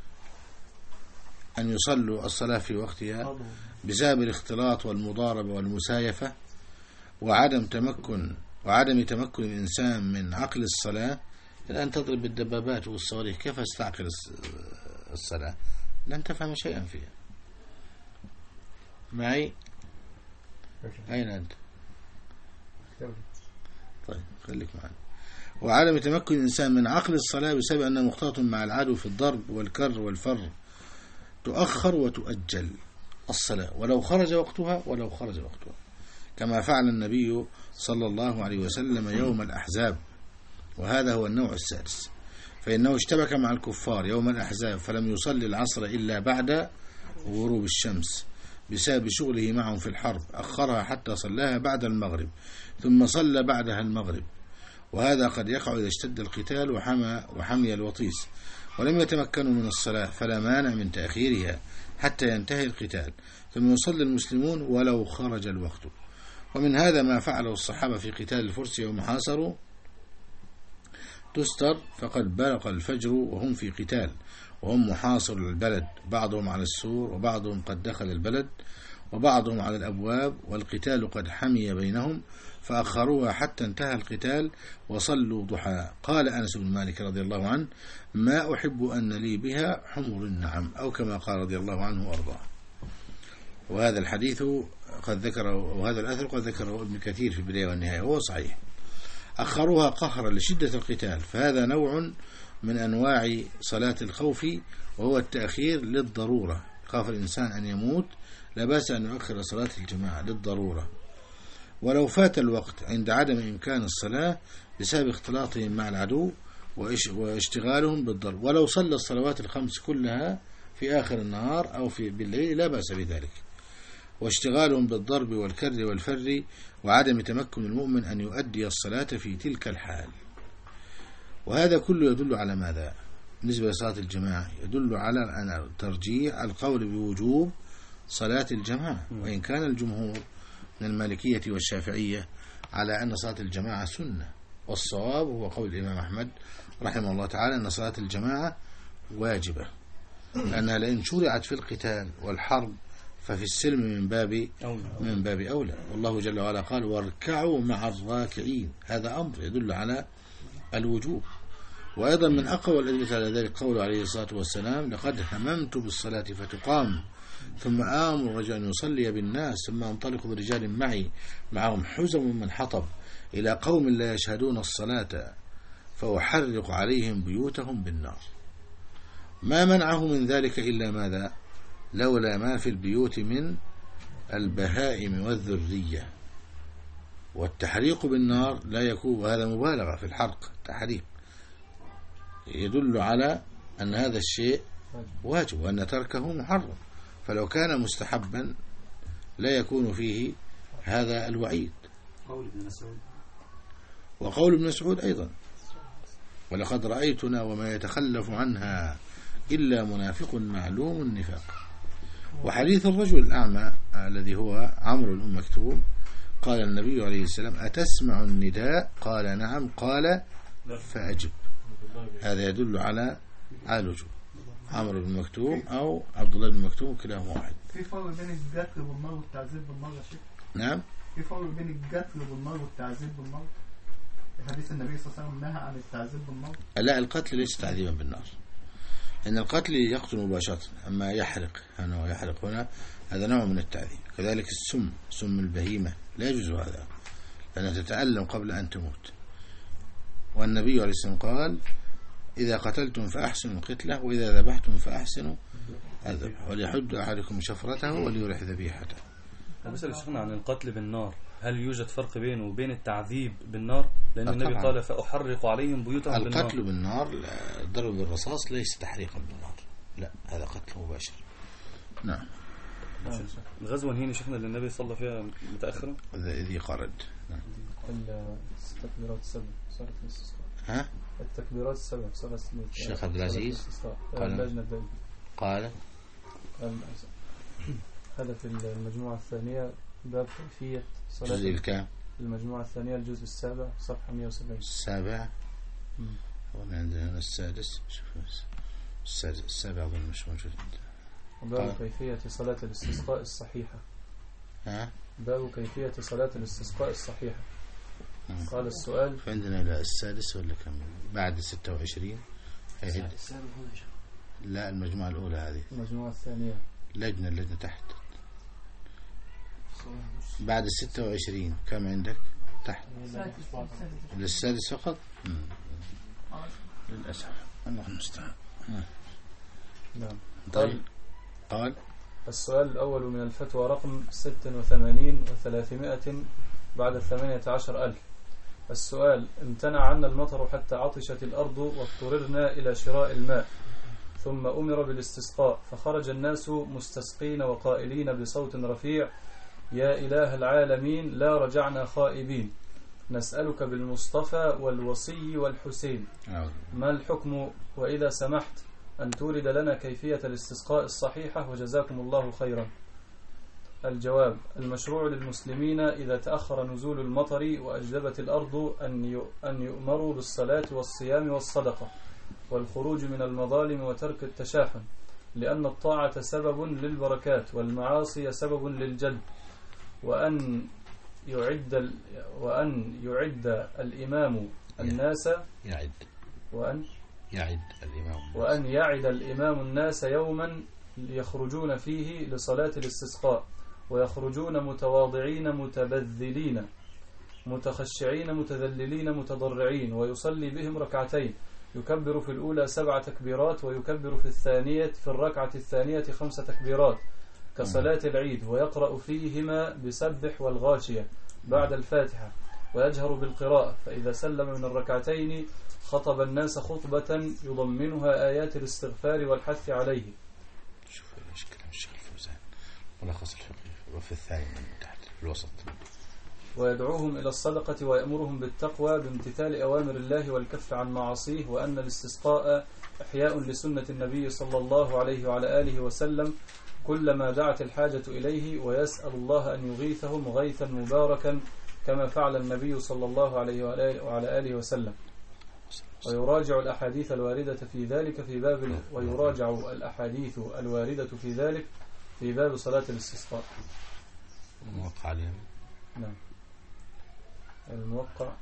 أن يصلوا الصلاة في وقتها بسبب الاختلاط والمضاربة والمسايفة وعدم تمكن وعدم تمكن الإنسان من عقل الصلاة، الآن تضرب بالدبابات والصواريخ، كيف استعقل الصلاة؟ لن تفهم شيئا فيها. معي؟ أين أنت؟ طيب خليك معنا. وعدم تمكن الإنسان من عقل الصلاة بسبب أنه مختلط مع العدو في الضرب والكر والفر، تؤخر وتؤجل الصلاة ولو خرج وقتها ولو خرج وقتها، كما فعل النبي صلى الله عليه وسلم يوم الأحزاب. وهذا هو النوع السادس، فإنه اشتبك مع الكفار يوم الأحزاب فلم يصلي العصر إلا بعد غروب الشمس بسبب شغله معهم في الحرب، أخرها حتى صلاها بعد المغرب ثم صلى بعدها المغرب. وهذا قد يقع إذا اشتد القتال وحمى وحمي الوطيس ولم يتمكنوا من الصلاة، فلا مانع من تأخيرها حتى ينتهي القتال ثم يصلي المسلمون ولو خرج الوقت. ومن هذا ما فعله الصحابة في قتال الفرس يوم حاصروا تستر، فقد برق الفجر وهم في قتال وهم محاصر البلد، بعضهم على السور وبعضهم قد دخل البلد وبعضهم على الأبواب، والقتال قد حمي بينهم فأخروها حتى انتهى القتال وصلوا ضحى. قال أنس بن مالك رضي الله عنه ما أحب أن لي بها حمر النعم، أو كما قال رضي الله عنه وأرضاه. وهذا الحديث قد ذكره وهذا الأثر قد ذكره ابن كثير في البداية والنهاية وهو صحيح. أخروها قهرا لشدة القتال، فهذا نوع من أنواع صلاة الخوف، وهو التأخير للضرورة. خاف الإنسان أن يموت لا بأس أن يؤخر صلاة الجماعة للضرورة، ولو فات الوقت عند عدم إمكان الصلاة بسبب اختلاطهم مع العدو واشتغالهم بالضرب، ولو صلى الصلوات الخمس كلها في آخر النهار أو في بالليل لا بأس بذلك، واشتغالهم بالضرب والكر والفر وعدم تمكن المؤمن أن يؤدي الصلاة في تلك الحال. وهذا كله يدل على ماذا؟ بالنسبة لصلاة الجماعة يدل على أن ترجيح القول بوجوب صلاة الجماعة، وإن كان الجمهور من المالكية والشافعية على أن صلاة الجماعة سنة والصواب هو قول الإمام أحمد رحمه الله تعالى أن صلاة الجماعة واجبة، لأنها لأن شرعت في القتال والحرب ففي السلم من باب من باب أولى. والله جل وعلا قال واركعوا مع الراكعين، هذا أمر يدل على الوجوب. وأيضا من أقوى الأدلة على ذلك قوله عليه الصلاة والسلام لقد هممت بالصلاة فتقام ثم آمر رجل أن يصلي بالناس ثم أنطلق برجال معي معهم حزم من حطب إلى قوم لا يشهدون الصلاة فأحرق عليهم بيوتهم بالنار. ما منعه من ذلك إلا ماذا؟ لولا ما في البيوت من البهائم والذرية. والتحريق بالنار لا يكون، وهذا مبالغة في الحرق، تحريق يدل على أن هذا الشيء واجب وأن تركه محرم، فلو كان مستحبا لا يكون فيه هذا الوعيد. قول ابن مسعود وقول ابن مسعود أيضا ولقد رأيتنا وما يتخلف عنها إلا منافق معلوم النفاق. وحديث الرجل الأعمى الذي هو عمرو بن مكتوم قال النبي عليه السلام أتسمع النداء؟ قال نعم، قال فأجب. هذا يدل على على الوجوب. عمرو بن مكتوم أو عبد الله بن مكتوم كلاهما واحد. في فرق بين القتل بالنار والتعذيب بالنار يا شيخ؟ نعم، في فرق بين القتل بالنار والتعذيب بالنار. حديث النبي صلى الله عليه وسلم نهى عن التعذيب بالنار. لا، القتل ليس تعذيبا بالنار، لأن القتل يقتل مباشرة، أما يحرق هنا ويحرق هنا هذا نوع من التعذيب. كذلك السم، سم البهيمة لا يجوز هذا، لأنها تتألم قبل أن تموت. والنبي عليه السلام قال إذا قتلتم فأحسنوا القتلة وإذا ذبحتم فأحسنوا الذبح وليحد أحدكم شفرته وليرح ذبيحته. بسأل شيخنا عن القتل بالنار، هل يوجد فرق بينه وبين التعذيب بالنار؟ لأن النبي قال فأحرق عليهم بيوتهم بالنار. القتل بالنار الضرب بالرصاص ليس تحريقا بالنار، لا، هذا قتل مباشر. نعم. الغزوة هنا شيخنا اللي النبي صلى فيها متأخرا ذي قرد. نعم. التكبيرات السبع صلاة الاستسقاء. ها؟ التكبيرات السبع صلاة الاستسقاء. الشيخ عبد العزيز قال قال هذا في المجموعة الثانية باب كيفية صلاة الجزء الكام؟ المجموعة الثانية الجزء السابع صفحة مئة وسبعين. السابع. هنا عندنا السادس. شوف السادس السابع أظن مش موجود. باب كيفية صلاة الاستسقاء الصحيحة. ها؟ باب كيفية صلاة الاستسقاء الصحيحة. قال السؤال فعندنا لا السادس ولا كم بعد ستة وعشرين هيهد. لا، المجموعة الأولى هذه. المجموعة الثانية لجنة اللجنة تحت بعد ستة وعشرين كم عندك تحت؟ للسادس فقط. للأسف الله المستعان. نعم. طيب قال السؤال الأول من الفتوى رقم ستة وثمانين وثلاثمائة بعد الثمانية عشر ألف. السؤال: امتنع عنا المطر حتى عطشت الأرض واضطررنا إلى شراء الماء، ثم أمر بالاستسقاء، فخرج الناس مستسقين وقائلين بصوت رفيع: يا إله العالمين لا رجعنا خائبين، نسألك بالمصطفى والوصي والحسين ما الحكم، وإذا سمحت أن تورد لنا كيفية الاستسقاء الصحيحة وجزاكم الله خيرا. الجواب: المشروع للمسلمين إذا تأخر نزول المطر وأجدبت الأرض أن يؤمروا بالصلاة والصيام والصدقة والخروج من المظالم وترك التشاحن، لأن الطاعة سبب للبركات والمعاصي سبب للجلب، وأن يعد وأن يعد الإمام الناس يعد وأن يعد الإمام وأن يعد الإمام الناس يوما يخرجون فيه لصلاة الاستسقاء، ويخرجون متواضعين متبذلين متخشعين متذللين متضرعين، ويصلي بهم ركعتين، يكبر في الأولى سبع تكبيرات ويكبر في الثانية في الركعة الثانية خمس تكبيرات كصلاة العيد، ويقرأ فيهما بسبح والغاشية بعد الفاتحة، ويجهر بالقراءة، فإذا سلم من الركعتين خطب الناس خطبة يضمنها آيات الاستغفار والحث عليه. شوف ايش كلام الشيخ الفوزان ملخص الفقه وفي الثاني من تحت في الوسط. ويدعوهم إلى الصدقة ويأمرهم بالتقوى بامتثال أوامر الله والكف عن معاصيه، وأن الاستسقاء إحياء لسنة النبي صلى الله عليه وعلى آله وسلم كلما دعت الحاجة إليه، ويسأل الله أن يغيثهم غيثا مباركا كما فعل النبي صلى الله عليه وعلى آله وسلم، ويراجع الأحاديث الواردة في ذلك في باب ويراجع الأحاديث الواردة في ذلك في باب صلاة الاستسقاء. الموقع عليهم. نعم. الموقع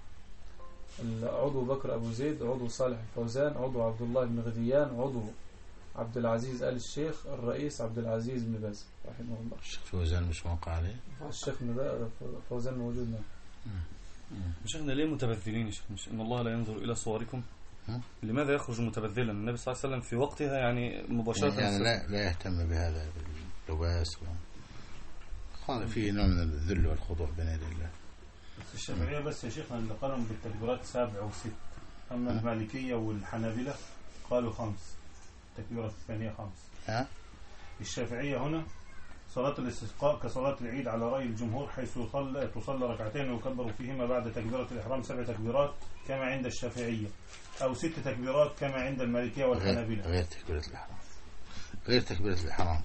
عضو بكر أبو زيد، عضو صالح الفوزان، عضو عبد الله بن غديان، عضو عبد العزيز آل الشيخ، الرئيس عبد العزيز بن باز رحمه الله. الشيخ فوزان مش موقع عليه؟ الشيخ فوزان موجود. نعم. شيخنا ليه متبذلين يا شيخ؟ مش إن الله لا ينظر إلى صوركم؟ لماذا يخرج متبذلا؟ النبي صلى الله عليه وسلم في وقتها يعني مباشرة يعني لا, لا يهتم بهذا باللباس و... قال فيه نوع من الذل والخضوع بين يدي الله. الشافعية بس يا شيخنا اللي قالوا بالتكبيرات سبع وست، أما المالكية والحنابلة قالوا خمس، التكبيرة الثانية خمس. ها؟ الشافعية هنا صلاة الاستسقاء كصلاة العيد على رأي الجمهور، حيث تصلى تصلى ركعتين ويكبر فيهما بعد تكبيرة الإحرام سبع تكبيرات كما عند الشافعية، أو ست تكبيرات كما عند المالكية والحنابلة. غير تكبيرة الإحرام، غير تكبيرة الإحرام،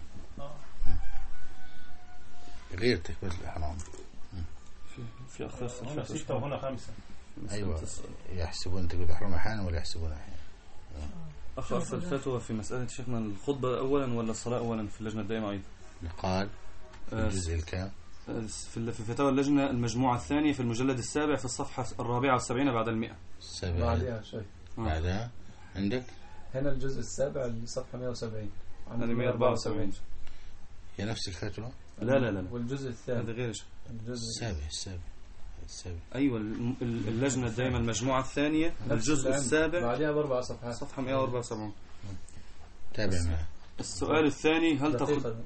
غير تكبيرة الإحرام. في أخر هنا ستة وهنا خمسة. أيوة، يحسبون تكبيرة الإحرام أحيانا ولا يحسبون أحيانا. أخر الفتوى في مسألة شيخنا الخطبة أولا ولا الصلاة أولا في اللجنة الدائمة أيضا؟ قال في الجزء الكام؟ في فتاوى اللجنة المجموعة الثانية في المجلد السابع في الصفحة الرابعة والسبعين بعد المئة. السابعة بعدها شيء. بعدها عندك؟ هنا الجزء السابع الصفحة مئة وسبعين. هذه مئة وأربعة وسبعين. هي نفس الفتوى؟ لا لا لا. والجزء الثاني. هذا غير الجزء السابع السابع السابع. أيوة اللجنة الدائمة المجموعة الثانية الجزء السابع بعدها بأربع صفحات. صفحة مئة وأربعة وسبعين. تابع معه. السؤال الثاني هل تخطب؟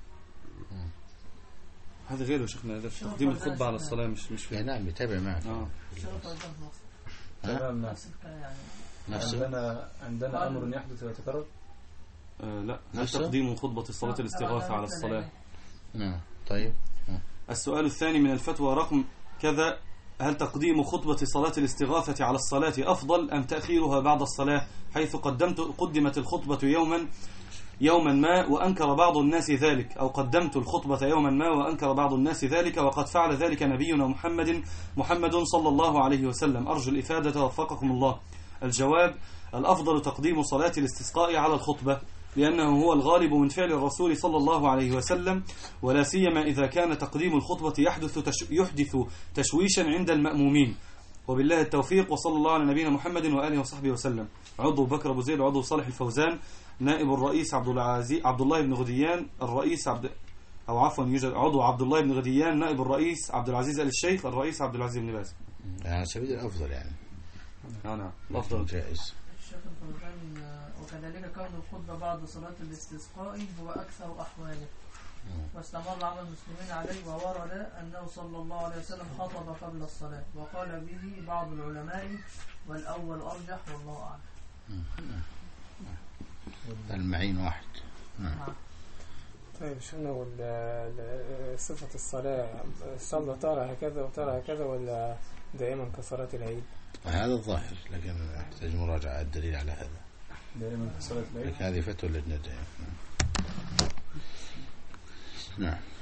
هذا غيره شيخنا، هذا في تقديم الخطبة على الصلاة مش مش في. نعم يتابع معك. اه تمام. نفسه عندنا عندنا أمر يحدث ويتكرر. آه لا، هل تقديم خطبة الصلاة الاستغاثة على الصلاة؟ نعم. طيب. السؤال الثاني من الفتوى رقم كذا، هل تقديم خطبة صلاة الاستغاثة على الصلاة أفضل أم تأخيرها بعد الصلاة، حيث قدمت قدمت الخطبة يوما يوما ما وأنكر بعض الناس ذلك، أو قدمت الخطبة يوما ما وأنكر بعض الناس ذلك، وقد فعل ذلك نبينا محمد محمد صلى الله عليه وسلم. أرجو الإفادة وفقكم الله. الجواب: الأفضل تقديم صلاة الاستسقاء على الخطبة، لأنه هو الغالب من فعل الرسول صلى الله عليه وسلم، ولا سيما إذا كان تقديم الخطبة يحدث تش يحدث تشويشا عند المأمومين. وبالله التوفيق، وصلى الله على نبينا محمد وآله وصحبه وسلم. عضو بكر أبو زيد، عضو صالح الفوزان، نائب الرئيس عبد العزيز عبد الله بن غديان، الرئيس عبد أو عفوا يوجد عضو عبد الله بن غديان، نائب الرئيس عبد العزيز آل الشيخ، الرئيس عبد العزيز بن باز. على سبيل الأفضل يعني. نعم الأفضل جائز. الشيخ الفوزان: وكذلك كون الخطبة بعد صلاة الاستسقاء هو أكثر أحواله، واستمر عمل المسلمين عليه، وورد أنه صلى الله عليه وسلم خطب قبل الصلاة، وقال به بعض العلماء والأول أرجح والله أعلم. المعين واحد. نعم. طيب شنو صفة الصلاة؟ صلى ترى هكذا وترى هكذا ولا دائما كصلاة العيد؟ هذا الظاهر، لكن نحتاج مراجعة الدليل على هذا. دائما كصلاة العيد. لكن هذه فتوى اللجنة دائما. نعم.